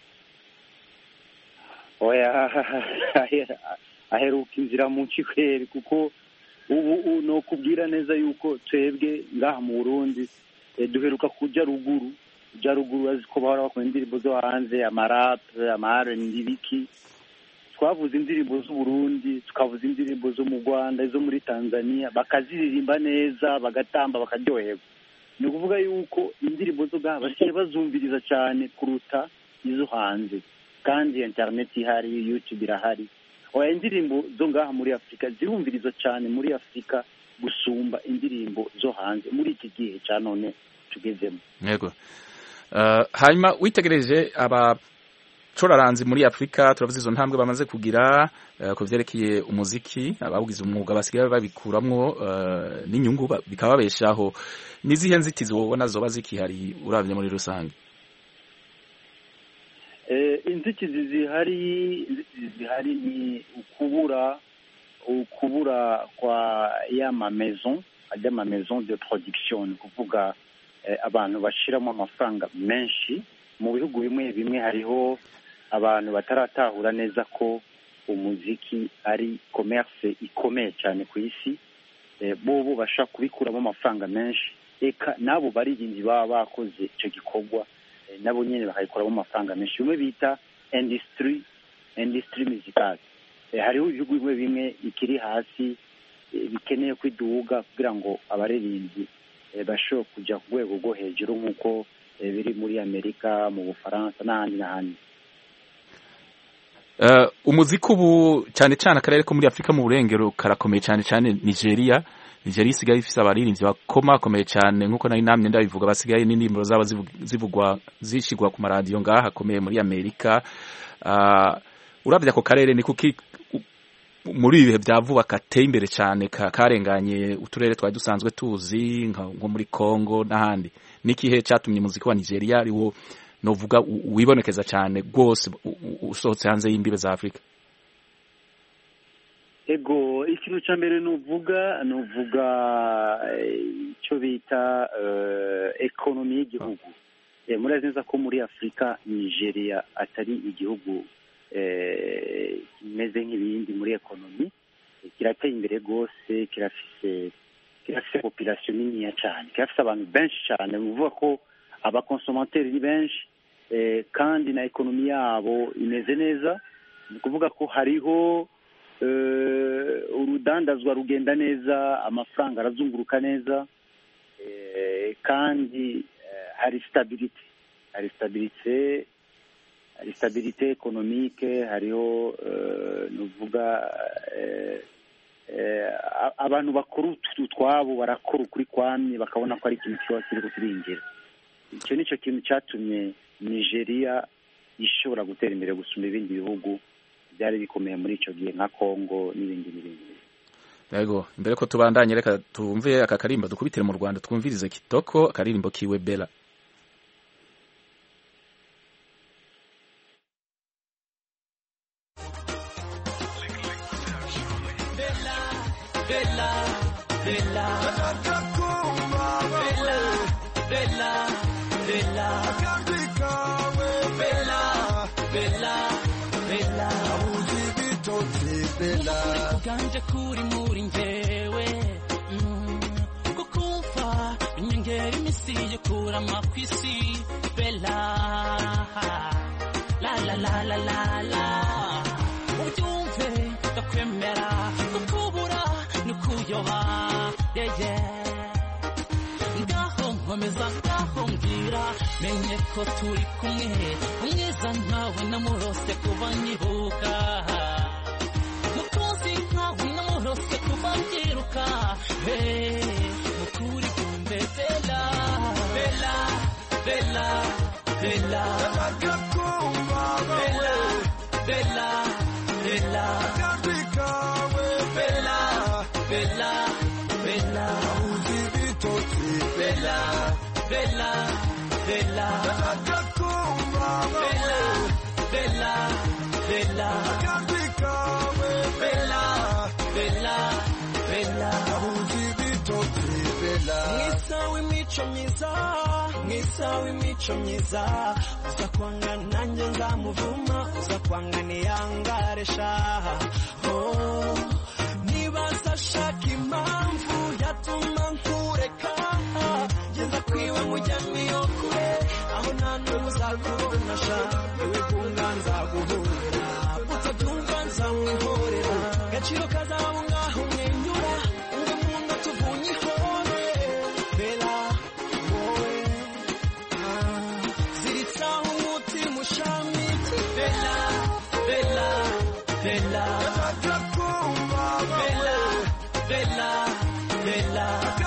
Oya aheruka inzira mu kikweri kuko ubu no kubwira neza yuko twebwe ngaha mu Burundi duheruka kuja ruguru aziko bahora bakora indirimbo zo hanze amarap amare ndibiki twavuze indirimbo z'u Burundi tukavuza indirimbo zo mu Rwanda zo muri Tanzania bakaziririmba neza bagatamba bakaryoherwa ni ukuvuga yuko indirimbo zo ngaha basiye bazumviriza cyane kuruta izo hanze kandi internet ihari YouTube irahari oya indirimbo zo ngaha muri Afrika zirumviriza cyane muri Afrika gusumba indirimbo zo hanze muri iki gihe cya none tugezemo. Yego hanyuma witegereje abacuraranzi muri Afrika turavuze izo ntambwe bamaze kugira ku vyerekeye umuziki abawugize umwuga basigaye babikuramwo n'inyungu bikababeshaho nizihe nzitizi wobona zoba zikihari uravye muri rusange? Inzitizi zihari ni ukubura kwa ma maison de production kuvuga abantu bashiramo amafaranga menshi mu bihugu bimwe hariho abantu bataratahura neza ko umuziki ari commerce ikomeye cyane ku isi bobo basha kubikuramo amafaranga menshi eka nabo baririmbyi baba bakoze icyo gikorwa nabo nyene bakayikoramo amafaranga menshi bimwe bita industry musicale hariho ibihugu bimwe ikiri hasi bikeneye kwiduga kugira ngo abaririmbyi bashobora kujya ku rwego rwo hejuru nk'uko biri muri Amerika mu Bufaransa n'ahandi. Umuziki ubu cyane cyane akarere ko muri Afrika mu burengero karakomeye cyane Nigeria isigaye ifise abaririmbyi bakomeye cyane nk'uko nari namye ndabivuga basigaye n'indirimbo zaba zishigwa ku maradiyo ngaha akomeye muri Amerika. Uravye ako karere ni kuki muri ibihe bya vuba kateye imbere cyane karenganye uturere twari dusanzwe tuzi nko muri Congo n'ahandi n'ikihe cyatumye umuziki wa Nigeria ari wo novuga wibonekeza cyane rwose usohotse hanze y'imbibe za Afrika? Ego ikintu cya mbere nuvuga icyo bita ekonomi y'igihugu. Murazi neza ko muri Afrika Nigeria atari igihugu kimeze nk'ibindi muri ekonomi kirateye imbere rwose kirafise population nini cyane kirafise abantu benshi cyane uvuga ko abakonsomateri ni benshi kandi na ekonomi yabo imeze neza ni kuvuga ko hariho urudandazwa rugenda neza amafaranga arazunguruka neza kandi hari stabilité économique hariho nuvuga abantu bakora utwabo barakora ukuri kwamye bakabona ko ari ikintu cyose kiri kuturingira. Icyo nicyo kintu cyatumye Nigeria ishobora gutera imbere gusumba ibindi bihugu byari bikomeye muri icyo gihe nka Congo n'ibindi. Yego imbere ko tubandanye reka tumve aka karimba dukubitire mu Rwanda twumvirize Kitoko akaririmbo kiwe Bella. Uganje kuri muri njyewe kukumva inyongera imisi yo kurama kwisi Bella la la la la la la ubyumve ndakwemera kukubura nukuyoba ngaho nkomeza ngaho mbwira menye ko turi kumwe umwiza ntawe namurose kuba nyibuka Rose kubangiruka mukuri kumbe Bella Bella Bella Bella Bella Bella Bella Bella Bella Bella Bella Bella, Bella, Bella, Bella, Bella, Bella, Mwisa w'imico myiza, Mwisa w'imico myiza, uza kwanga nanjye nzamuvuma, uza kwanga niyangaresha. Oh, nibaza shaka impamvu yatuma nkureka, geza kwiwe mujyami yo kure, aho nta n'umwe uzakubona sha, ewe kunga nzaguhurira, utabyumva nzamwihorera, gaciro kazaba ngaho mwenyura, umwe munda tuvunye ihore. Bella, wowe ziritsaho umutima ushamiti. Bella, Bella, Bella, Bella, Bella, Bella,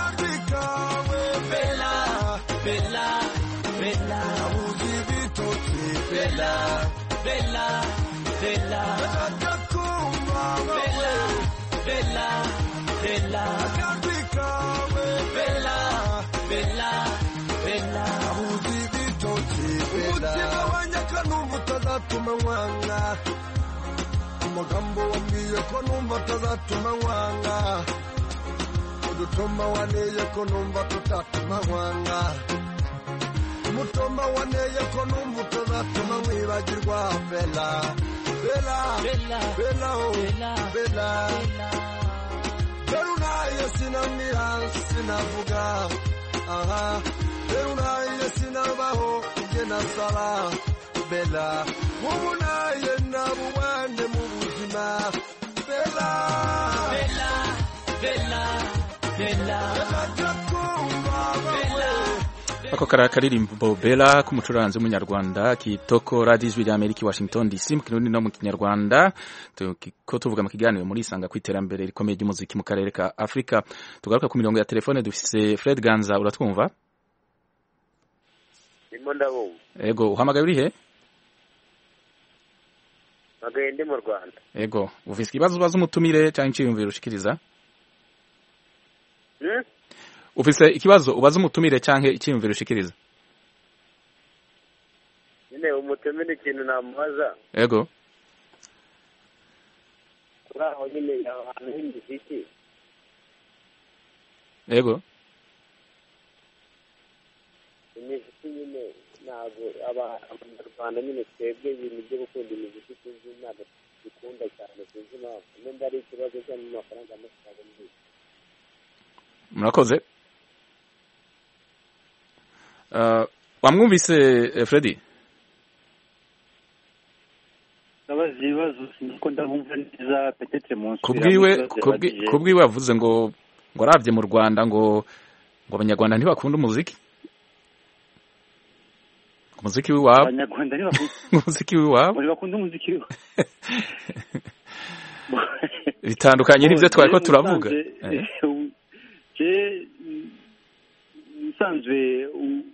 Bella, Bella, Bella, Bella, Bella, Bella, Bella, Bella, Bella, Bella, Bella, umutima wanjye kanumva utazatuma nkwanga, amagambo wambwiye ko numva atazatuma nkwanga, udutuma waneye ko numva tutatuma nkwanga, umutima waneye ko numva utazatuma nkwibagirwa. Bella, Bella, Bella, Bella, Bella, Berunaye sinamira sinavuga, aha, Berunaye sinabaho ugena sala. Bella, ubunaye nabuwane mu buzima. Bella, Bella, Bella, Bella, Bella. Ako karirimbo Bella k'umucuranzi w'umunyarwanda kitoko Radio Ijwi ry'Amerika Washington DC mu kirundi no mu kinyarwanda, ko tuvuga mu kiganiro muri isanga ku iterambere rikomeye ry'umuziki mu karere ka Afrika. Tugaruka ku mirongo ya telefone, dufise Fred Ganza, uratwumva? Ndimo ndabumva. Ego, uhamagaye uri he? Magaye ndi mu Rwanda. Ego, ufise ikibazo ubaza umutumire cyangwa iciyumviro ushikiriza? Ufise ikibazo ubaza umutumire cyangwa iciyumviro ushikiriza? Nyine umutumire ikintu namubaza. Ego. Aho nyine abantu b'imiziki. Ego. Imiziki nyine ntabwo abanyarwanda nyine twebwe ibintu byo gukunda imiziki tuzi ntabwo dukunda cyane, tuzi impamvu. Nimba ari ikibazo cyane mu mafaranga amafaranga muri. Murakoze. Wamwumvise Freddy? Nabazi ibibazo siniko ndabumva neza, peut-être mu kubwiwe avuze ngo arabye mu Rwanda ngo abanyarwanda ntibakunda umuziki. Umuziki w'iwabo. Abanyarwanda ntibakunda umuziki w'iwabo. Bakunda umuziki w'iwabo. Bitandukanye n'ibyo twari ko turavuga. Nsanzwe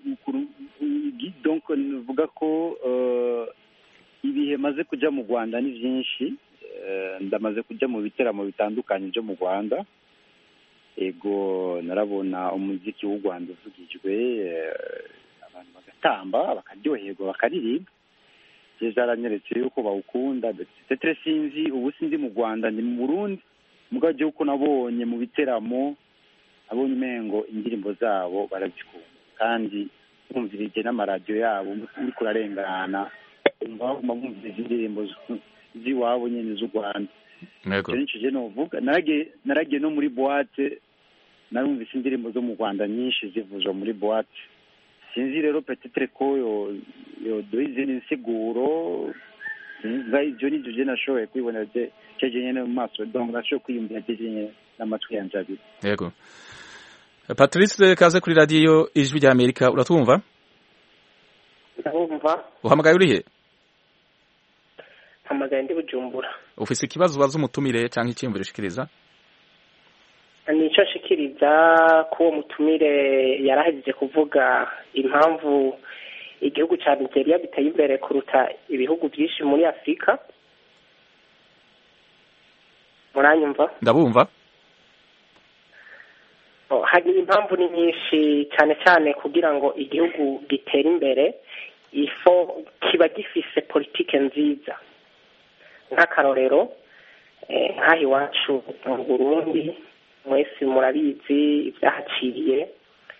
donc nuvuga ko ibihe maze kujya mu Rwanda ni byinshi, ndamaze kujya mu biteramo bitandukanye byo mu Rwanda. Ego narabona umuziki w'u Rwanda uvugijwe, abantu bagatamba bakaryoherwa bakaririmba, byaranyeretse yuko bawukunda. Ndetse sinzi ubu sinzi mu Rwanda, ni mu Burundi mugabo yuko nabonye mu biteramo, abonye umengo indirimbo zabo barazikunda, kandi bumvirije n'amaradiyo yabo uri kurarengana bumviriza indirimbo z'iwabo nyine z'u Rwanda. Nje novuga naragiye no muri boîte, narumvise indirimbo zo mu Rwanda nyinshi zivuzwa muri boîte. Sinzi rero peut-être ko yo doize n'insiguro ibyo nibyo je nashoboye kwibonera cyeje nyene mu maso, donc nashoboye kwiyumvira cyeje n'amatwi yanje abiri. Yego. Patrice, kaze kuri radio Ijwi ry'Amerika, uratwumva? Ndabumva. Uhamagaye uri he? Hamagaye ndi Bujumbura. Ufise ikibazo ubaza umutumire cyangwa icyiyumviro ushikiriza? Nico shikiriza ko uwo mutumire yarahejeje kuvuga impamvu igihugu cya Nigeria biteye imbere kuruta ibihugu byinshi muri Afrika. Muranyumva? Ndabumva. hari impamvu ni nyinshi cyane cyane kugira ngo igihugu gitere imbere ifo kiba gifise politike nziza. Nk'akarorero nk'aha iwacu mu Burundi mwese murabizi ibyahaciriye,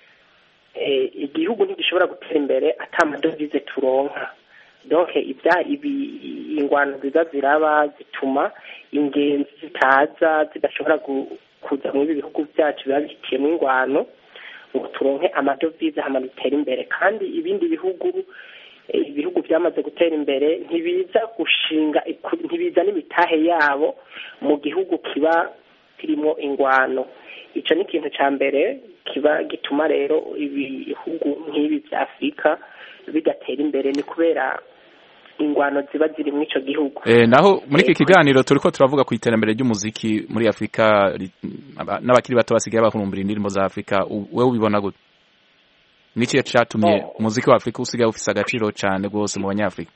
igihugu ntigishobora gutera imbere ata amadovize turonka. Donc ingwano ziza ziraba zituma ingenzi zitaza zidashobora kuza mu bihugu byacu biba bihitiyemo ingwano ngo turonke amadovize hama dutere imbere. Kandi ibindi ibihugu byamaze gutera imbere ntibiza gushinga, ntibiza n'imitahe yabo mu gihugu kiba kirimo ingwano. Icyo ni ikintu cya mbere kiba gituma rero ibihugu nk'ibi bya Afurika bigatera imbere, ni kubera ingwano ziba ziri muri icyo gihugu. Naho muri iki kiganiro turiko turavuga ku iterambere ry'umuziki muri Afurika n'abakiri bato basigaye bahurumbira indirimbo za Afurika. Wewe ubibona gute? Niki cyatumye umuziki wa Afurika usigaye ufise agaciro cyane rwose mu banyafurika?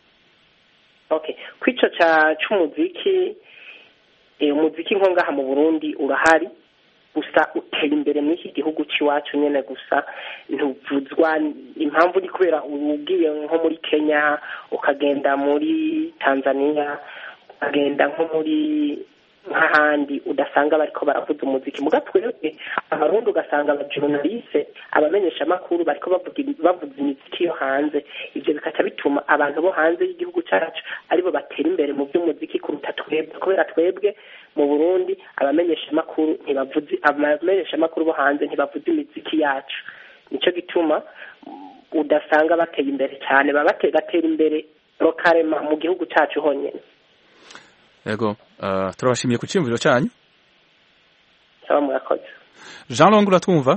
Okay, kwico cy'umuziki, umuziki nko ngaha mu Burundi urahari, gusa utera imbere muri iki gihugu cy'iwacu nyene, gusa ntuvuzwa. Impamvu ni kubera ugiye nko muri Kenya, ukagenda muri Tanzania, ukagenda nko muri nk'ahandi udasanga bariko baravuza umuziki. Muga twebwe abarundi ugasanga abajournaliste, abamenyesha makuru bariko bavuza imiziki yo hanze. Ivyo bikaca bituma abantu bo hanze y'igihugu cyacu aribo batera imbere mu by'umuziki kuruta twebwe, kubera twebwe mu Burundi abamenyesha makuru bo hanze ntibavuza imiziki yacu. Nico gituma udasanga bateye imbere cyane, bagatera imbere lokalema mu gihugu cyacu honyene. Yego, turabashimiye ku cyumviro cyanyu. Sawa, murakoze. Jean Long, uratwumva?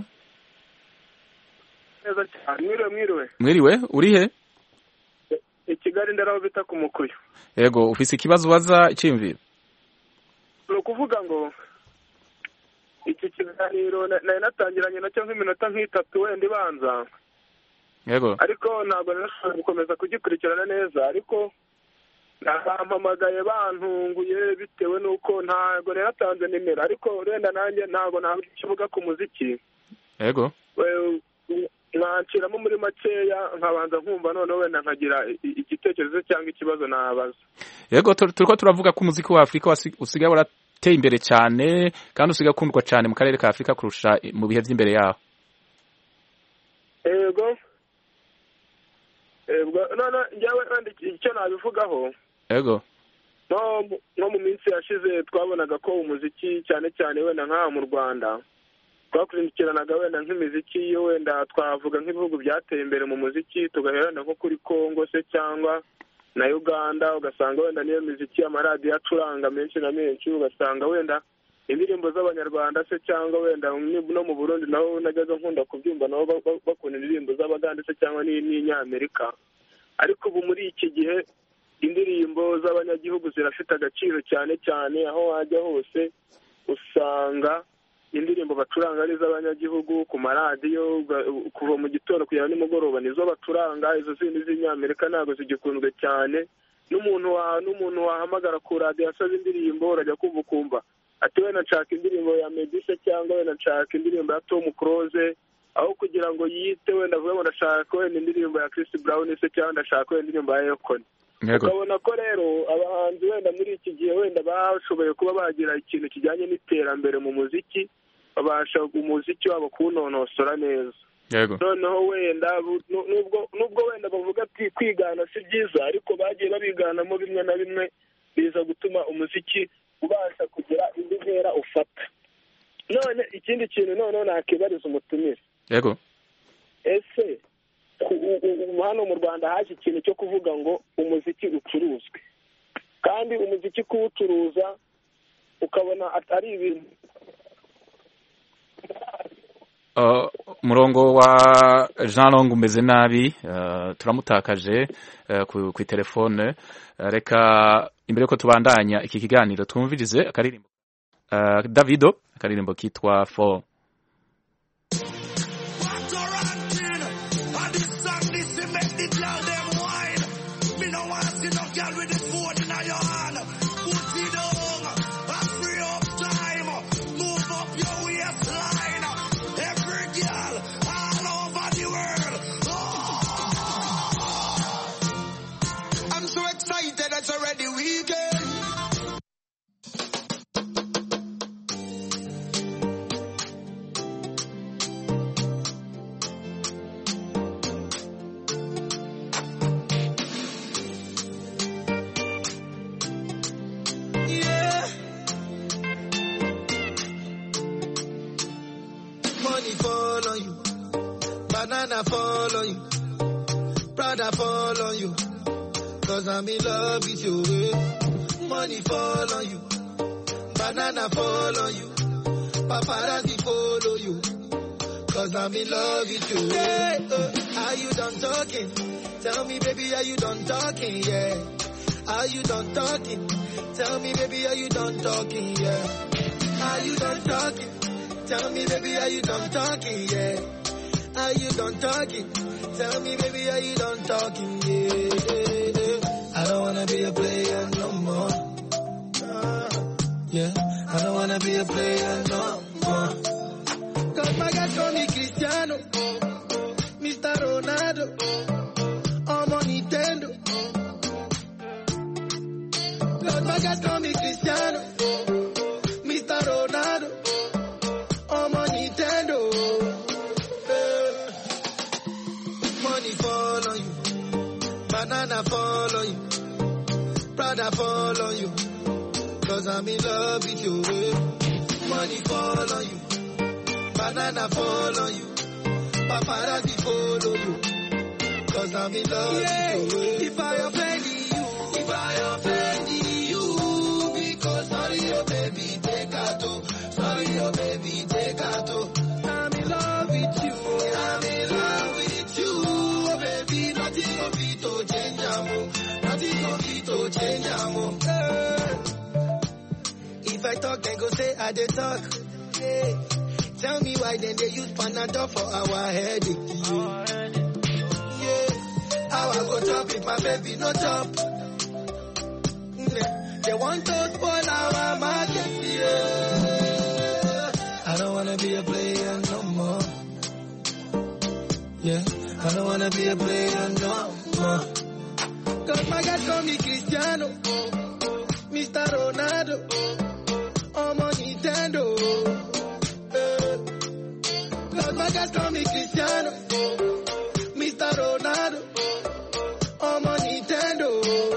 Neza cyane. Mwiriwe, uri he? I Kigali ndaraho bita ku Mukuyu. Yego, ufise ikibazo waza icyumviro? Ni ukuvuga ngo iki kiganiro nari natangiranye nacyo nk'iminota nk'itatu wenda ibanza. Yego. Ariko ntabwo nashobora gukomeza kugikurikirana neza, ariko nampamagaye bantunguye bitewe n'uko ntabwo natanze nimero, ariko wenda nanjye ntabwo nakivuga ku muziki. Yego. Nkanciramo muri makeya nkabanza nkumva noneho wenda nkagira igitekerezo cyangwa ikibazo nabaza. Yego, turiko turavuga ko umuziki wa Afurika usigaye warateye imbere cyane kandi usigaye ukundwa cyane mu karere ka Afurika kurusha mu bihe by'imbere yaho. Yego. None njyewe kandi icyo nabivugaho. Yego. No mu minsi yashize twabonaga ko umuziki cyane cyane wenda nk'aha mu Rwanda twakurikiranaga wenda nk'imiziki yo wenda twavuga nk'ibihugu byateye imbere mu muziki, tugahera nko kuri Congo se cyangwa na Uganda, ugasanga wenda niyo miziki y'amaradiyo acuranga menshi na menshi, ugasanga wenda indirimbo z'abanyarwanda se cyangwa wenda no mu Burundi naho najyaga nkunda kubyumva nabo bakunda indirimbo z'Abagande se cyangwa n'Inyamerika. Ariko ubu muri iki gihe indirimbo z'abanyagihugu zirafite agaciro cyane cyane, aho wajya hose usanga indirimbo bacuranga ari iz'abanyagihugu ku maradiyo, kuva mu gitondo kugera nimugoroba nizo bacuranga. Izo zindi z'Inyamerika ntabwo zigikunzwe cyane. N'umuntu wahamagara ku radiyo asaba indirimbo urajya kumva ati wenda nshaka indirimbo ya Medise cyangwa wenda nshaka indirimbo ya Tom Close, aho kugira ngo yite wenda avuga ngo ndashaka wenda indirimbo ya Chris Brown se cyangwa ndashaka wenda indirimbo ya Akon. Ukabona ko rero abahanzi wenda muri iki gihe wenda bashoboye kuba bagira ikintu kijyanye n'iterambere mu muziki, babasha umuziki wabo kuwunonosora neza. Yego. Noneho wenda nubwo wenda bavuga ati kwigana si byiza, ariko bagiye babiganamo bimwe na bimwe biza gutuma umuziki ubasha kugira indi ntera ufata. None ikindi kintu noneho nakibariza umutumire. Yego. Ese hano mu Rwanda haje ikintu cyo kuvuga ngo umuziki ucuruzwe, kandi umuziki kuwucuruza ukabona atari ibintu. Murongo wa Jean Long umeze nabi, turamutakaje ku telefone. Reka imbere ko tubandanya iki kiganiro twumvirize akaririmbo Davido, akaririmbo kitwa For. Move up your waistline. Banana fall on you, Prada fall on you, 'cause I'm in love with you. Money fall on you, banana fall on you, paparazzi follow you, 'cause I'm in love with you. Yeah, are you done talking? Tell me, baby, are you done talking? Yeah. Are you done talking? Tell me, baby, are you done talking? Yeah. Are you done talking? Tell me, baby, are you done talking? Yeah. Are you done talking? Tell me, baby, are you done talking? Yeah. I don't wanna be a player no more. Yeah. I don't wanna be a player no more. 'Cause my guys call me Cristiano, Mr. Ronaldo, I'm on Nintendo. 'Cause my guys call me Cristiano, Mr. Ronaldo, I'm on Nintendo. Money fall on you, banana fall on you, Prada fall on you, 'cause I'm in love with you. Money fall on you, banana fall on you, paparazzi follow you, 'cause I'm in love with you. If I offend you, because sorry, oh baby, take out. Sorry, oh baby, take out. I'm in love with you. I'm in love with you, oh baby. Nothing of it to change, amo. Nothing of it to change, amo. If I talk, then go say I dey talk. Yeah. Tell me why then they use Panadol for our headache. Yeah. How I go chop if my baby no chop? They want to spoil our market. Yeah. I don't wanna be a player no more. Yeah. I don't wanna be a player no more. 'Cause my guys call me Cristiano, Mr. Ronaldo, I'm on Nintendo. 'Cause my guys call me Cristiano, Mr. Ronaldo, I'm on Nintendo.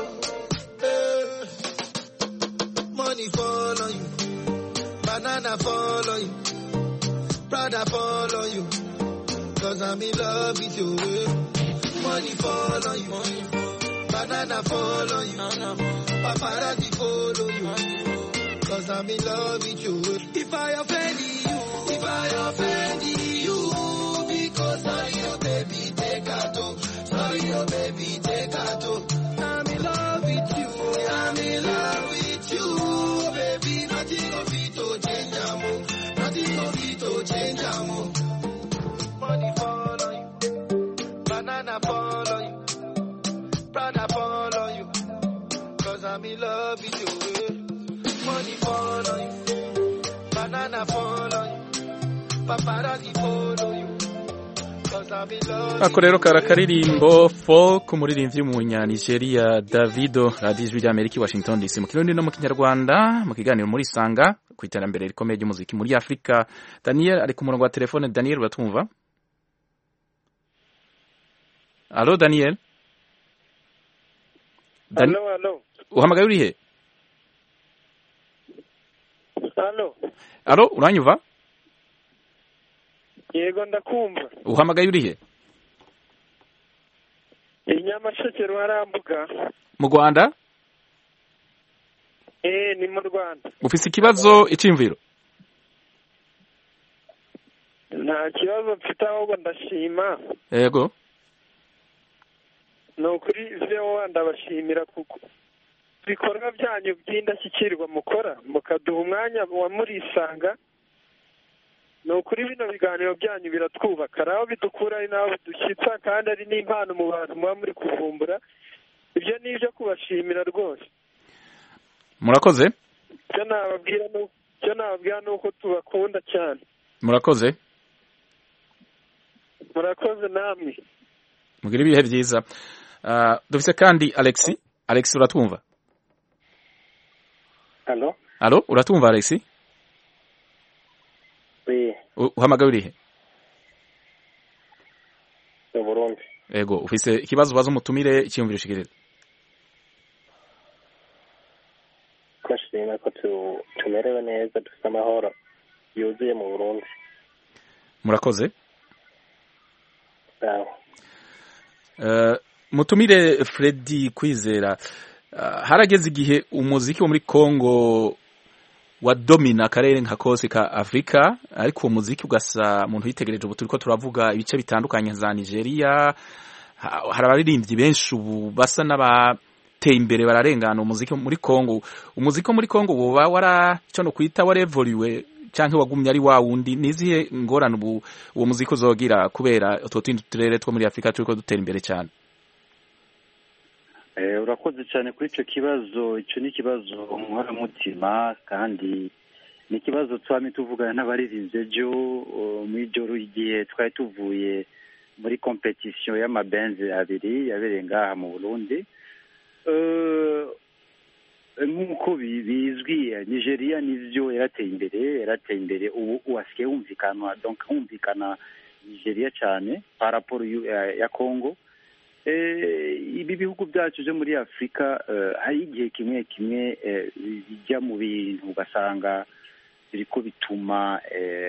Money fall on you, banana fall on you, Prada fall on you, 'cause I'm in love with you. Money fall on you, banana fall on you, paparazzi follow you, 'cause I'm in love with you. If I offend you, because sorry, oh baby, take out. Sorry, oh baby, take out. I'm in love with you. I'm in love with you, oh baby. Nothing of it to change, amo. Nothing of it to change, amo. Money fall on you, banana fall on you, Prada fall on you, 'cause I'm in love with you. Money fall on you, banana fall on you, paparazzi follow you, 'cause I'm in love. Ako rero karakaririmbo folk umuririmbyi w'umunya-Nigeria Davido, radiyo ijwi ry'Amerika i Washington DC mu kirundi no mu kinyarwanda mu kiganiro muri Sanga ku iterambere rikomeye ry'umuziki muri Afurika. Daniel ari ku murongo wa telefone. Daniel, uratumva? Allo Daniel? Allo. Uhamagaye uri he? Allo, uranyumva? Yego ndakumva. Uhamagaye uri he? Inyamasheke Ruharambuga. Mu Rwanda? Ni mu Rwanda. Ufise ikibazo icimviro? Nta kibazo mfite ahubwo ndashima. Yego. Ni ukuri ivyo ndabashimira kuko ibikorwa byanyu by'indashyikirwa mukora mukaduha umwanya wa murisanga. Ni ukuri bino biganiro byanyu biratwubaka, aho bidukura ari naho bidushyitsa, kandi ari n'impano mu bantu muba muri kuvumbura. Ibyo ni ibyo kubashimira rwose. Murakoze. Icyo nababwira ni uko tubakunda cyane. Murakoze. Murakoze namwe. Mugira ibihe byiza. Dufise kandi Alex uratwumva? Allo, uratumva Alex? Uhamagaye urihe? Mu Burundi. Yego, ufise ikibazo bazo mutumire icyumviro shikireza. Twashimira ko tumerewe neza, dufite amahoro yuzuye mu Burundi. Murakoze. mutumire Freddy Kwizera, harageze igihe umuziki wo muri Congo wadomina akarere nka kose ka Afrika, ariko uwo muziki ugasa umuntu yitegereje ubu turiko turavuga ibice bitandukanye za Nigeria, hari abaririmbyi benshi ubu basa n'abateye imbere bararengana umuziki muri Congo. Umuziki wo muri Congo woba waraco no kwita warevoliwe canke wagumye ari wa wundi? Nizihe ngorane ubu uwo muziki uzogira kubera utwo tundi turere two muri Afrika turiko dutera imbere cyane? Urakoze cyane kuri icyo kibazo. Icyo ni ikibazo nkoramutima kandi ni ikibazo twami tuvugana n'abaririmbyi ejo mw'ijoro igihe twari tuvuye muri competition y'amabenzi abiri yabereye ngaha mu Burundi. Nk'uko bizwi Nigeria nivyo yarateye imbere ubu wasiye humvikana Nigeria cyane par rapport ya Congo. Ibi bihugu byacu byo muri Afrika hari igihe kimwe bijya mu bintu ugasanga biriko bituma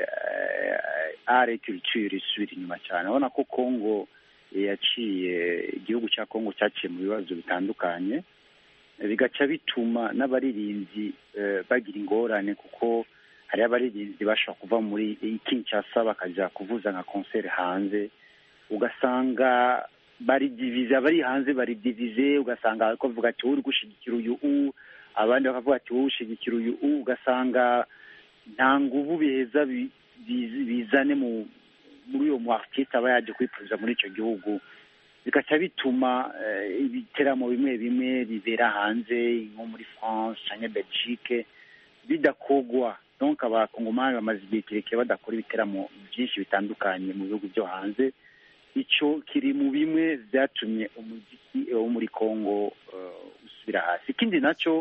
art culture isubira inyuma cyane. Ubona ko Congo igihugu cya Congo cyaciye mu bibazo bitandukanye, bigaca bituma n'abaririmbyi bagira ingorane, kuko hari abaririmbyi bashobora kuva muri Kinshasa bakaja kuvuza nka concert hanze, ugasanga bari hanze bari divize, ugasanga ko vuga ati uri gushigikira uyu abandi bakavuga ati wowe ushigikira uyu, ugasanga nta nguvu biheza bizane muri uyo mu artiste aba yaje kwifuza muri icyo gihugu, bigaca bituma ibiteramo bimwe bibera hanze nko muri France cyangwa Belgique bidakogwa. Donc abakongomani bamaze igihe kirekire badakora ibiteramo byinshi bitandukanye mu bihugu byo hanze. Icyo kiri mu bimwe byatumye umuziki wo muri Congo usubira hasi. Ikindi nacyo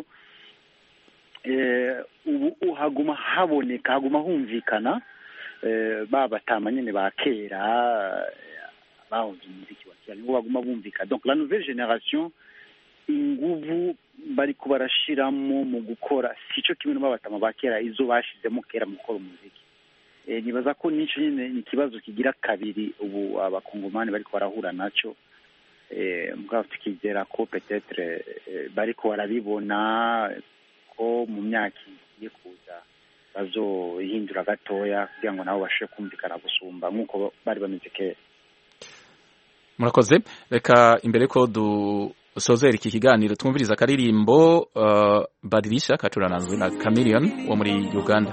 ubu haguma haboneka, haguma humvikana babatama nyene ba kera bahoze umuziki wa kera nibo baguma bumvikana. Donc la nouvelle génération inguvu bari kubarashiramo mu gukora sico kimwe no babatama ba kera izo bashizemo kera mu gukora umuziki. Nibaza ko nico nyine ni kibazo kigira kabiri ubu abakongomani bariko barahura naco. Mugabo tukizera ko peut-être bariko barabibona ko mu myaka igiye kuza bazohindura gatoya kugira ngo nabo bashe kumvikana gusumba nk'uko bari bameze kera. Murakoze. Reka imbere ko dusozera iki kiganiro twumviriza akaririmbo Badilisha kacuranazwe na Chameleone wo muri Uganda.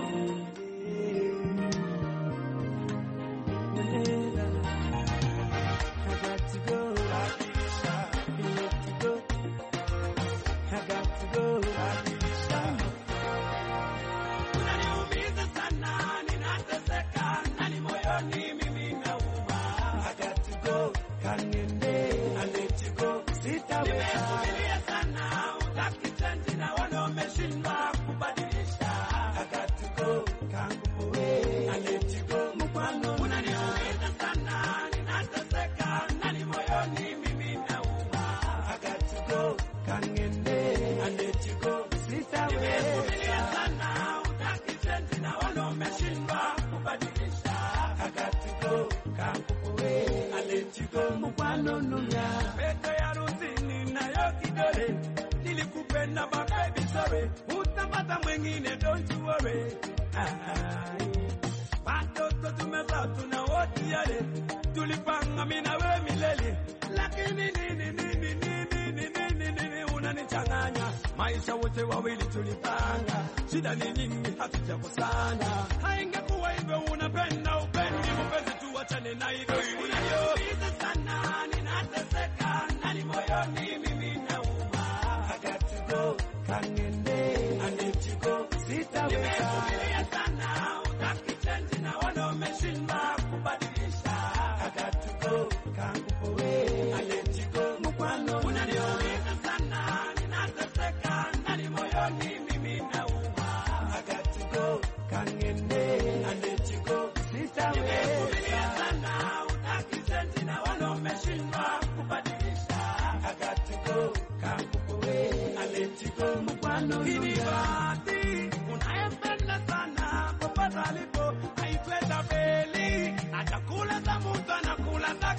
Utapata mwingine, don't you worry. Watoto tumezaa tuna wote yale, tulipanga mimi na wewe milele, lakini nini unanichanganya. Maisha wote wawili tulipanga, shida ni nyingi hatujakosana. Haingekuwa hivyo, unapenda upendi, mpenzi tuachane na hivyo. Unaniumiza sana, ninateseka ndani moyoni, mimi nauma. I got to go, kangende, I need to go, sitaweza. Nimevumilia sana, utaki change na wana umeshindwa kubadilisha. I got to go, kangupoe, I need to go, mkwano. Unaniumiza sana, ninateseka ndani moyoni, mimi nauma. I got to go, kangende, I need to go, sitaweza. Nimevumilia sana, utaki change na wana umeshindwa kubadilisha. I got to go, kangupoe, I need to go, mkwano. Kinibati, unayempenda sana, popote alipo, haitweza feli. Atakula za mtu, anakula za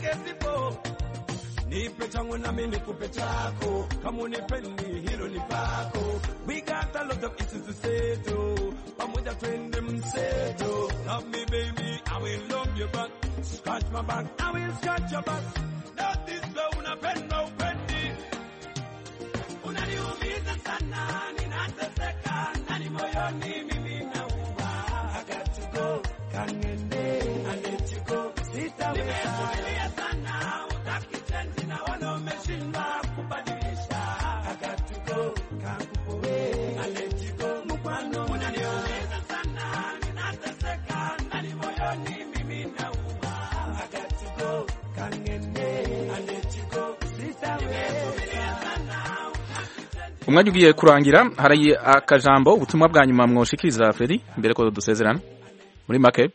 nipe changu na mimi nikupe chako, kama unipendi hilo ni pako. We got a lot of issues to settle, pamoja twende mseto. Love me baby, I will love you back. Scratch my back, I will scratch your back. That is where unapenda upendi. Unaniumiza sana, ninateseka, nani moyoni mimi nauma. I got to go, kangende, I let you go. Nimevumilia sana, utaki change na wana umeshindwa kubadilisha. I got to go, kakupoe, I let you go. Mkwano, unaniumiza sana, ninateseka, nani moyoni mimi nauma. I got to go, kangende, I let you go. Nimevumilia sana. Umwanya ugiye kurangira, hari akajambo ubutumwa bwa nyuma mwoshikiriza Freddy mbere ko dusezerana muri make.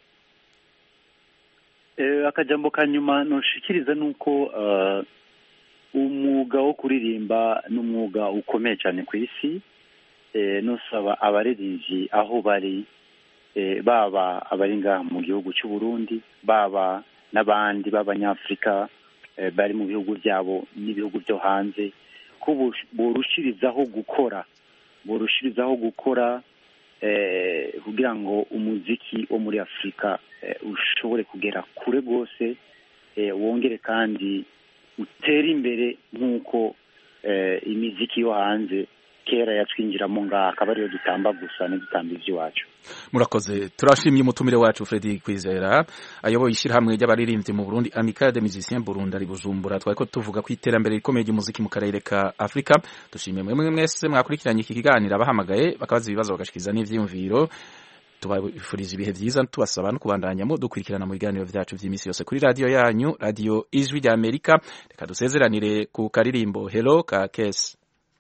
Akajambo ka nyuma noshikiriza nuko umwuga wo kuririmba n'umwuga ukomeye cyane ku isi, nosaba abaririmbyi aho bari, baba abari ngaha mu gihugu cy'u Burundi, baba n'abandi b'abanyafrika bari mu bihugu byabo n'ibihugu byo hanze, ko borushirizaho gukora kugira ngo umuziki wo muri Afrika ushobore kugera kure rwose, wongere kandi utere imbere nk'uko imiziki yo hanze kera yatwinjiramo ngaha, akaba ariyo dutamba gusa n'idutamba iby'iwacu. Murakoze, turashimye umutumire wacu Freddy Kwizera ayoboye ishyirahamwe ry'abaririmbyi mu Burundi Amicale des Musiciens Burundi ari Bujumbura. Twariko tuvuga ku iterambere rikomeye ry'umuziki mu karere ka Afrika. Dushimiye mwe mwese mwakurikiranye iki kiganiro, abahamagaye bakabaza ibibazo bagashikiriza n'ivyiyumviro. Tubafurije ibihe byiza, tubasaba no kubandanyamo dukurikirana mu biganiro vyacu vy'imisi yose kuri radio yanyu, Radio Ijwi rya Amerika. Reka dusezeranire ku karirimbo Hello ka Kes.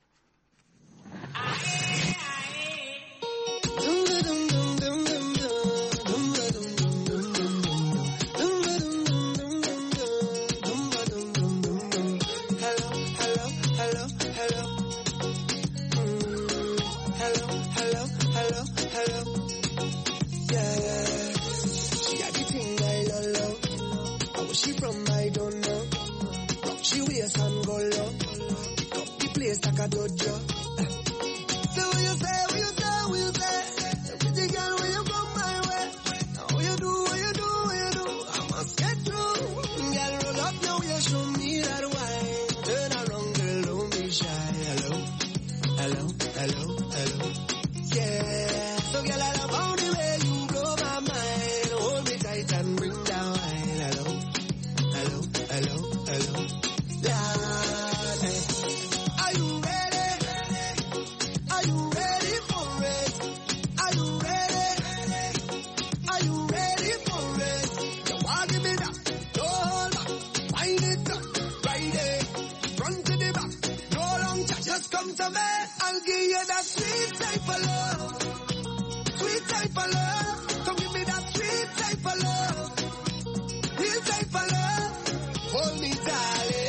She from I don't know. Rock she wears and go low. Pick up the place like a dojo. So will you say, will you say, will you say? Pretty girl, will you come my way? Now what you do, what you do, what you do? I must get through. Girl, roll up now, you show me that wine. Turn around, girl, don't be shy. Hello, hello, hello, hello. Yeah. So girl, I love how the way you blow my mind. Hold me tight and bring down wine. Hello. Hello, hello, hello. Yeah. Are you ready? Are you ready for it? Are you ready? Are you ready for it? You want give me that? No hold back. Wind it up. Right there. Front to the back. No long chat. Just come to me. I'll give you that sweet type of love. Sweet type of love. Come give me that sweet type of love. Real type of love. Hold me, darling,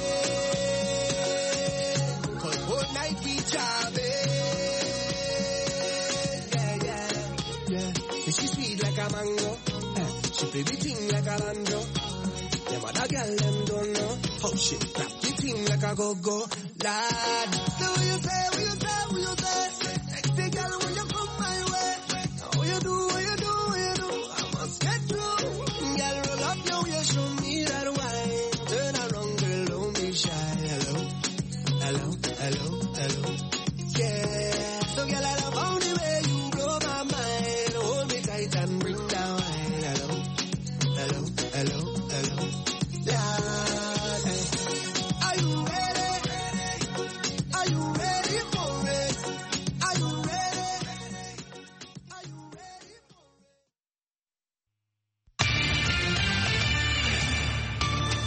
'cause all night we jamming. Yeah, yeah, yeah. And she sweet like a mango. She play the thing like a banjo. Them other girl, them don't know how she rap the thing like a go-go. Lad, so will you say, will you say?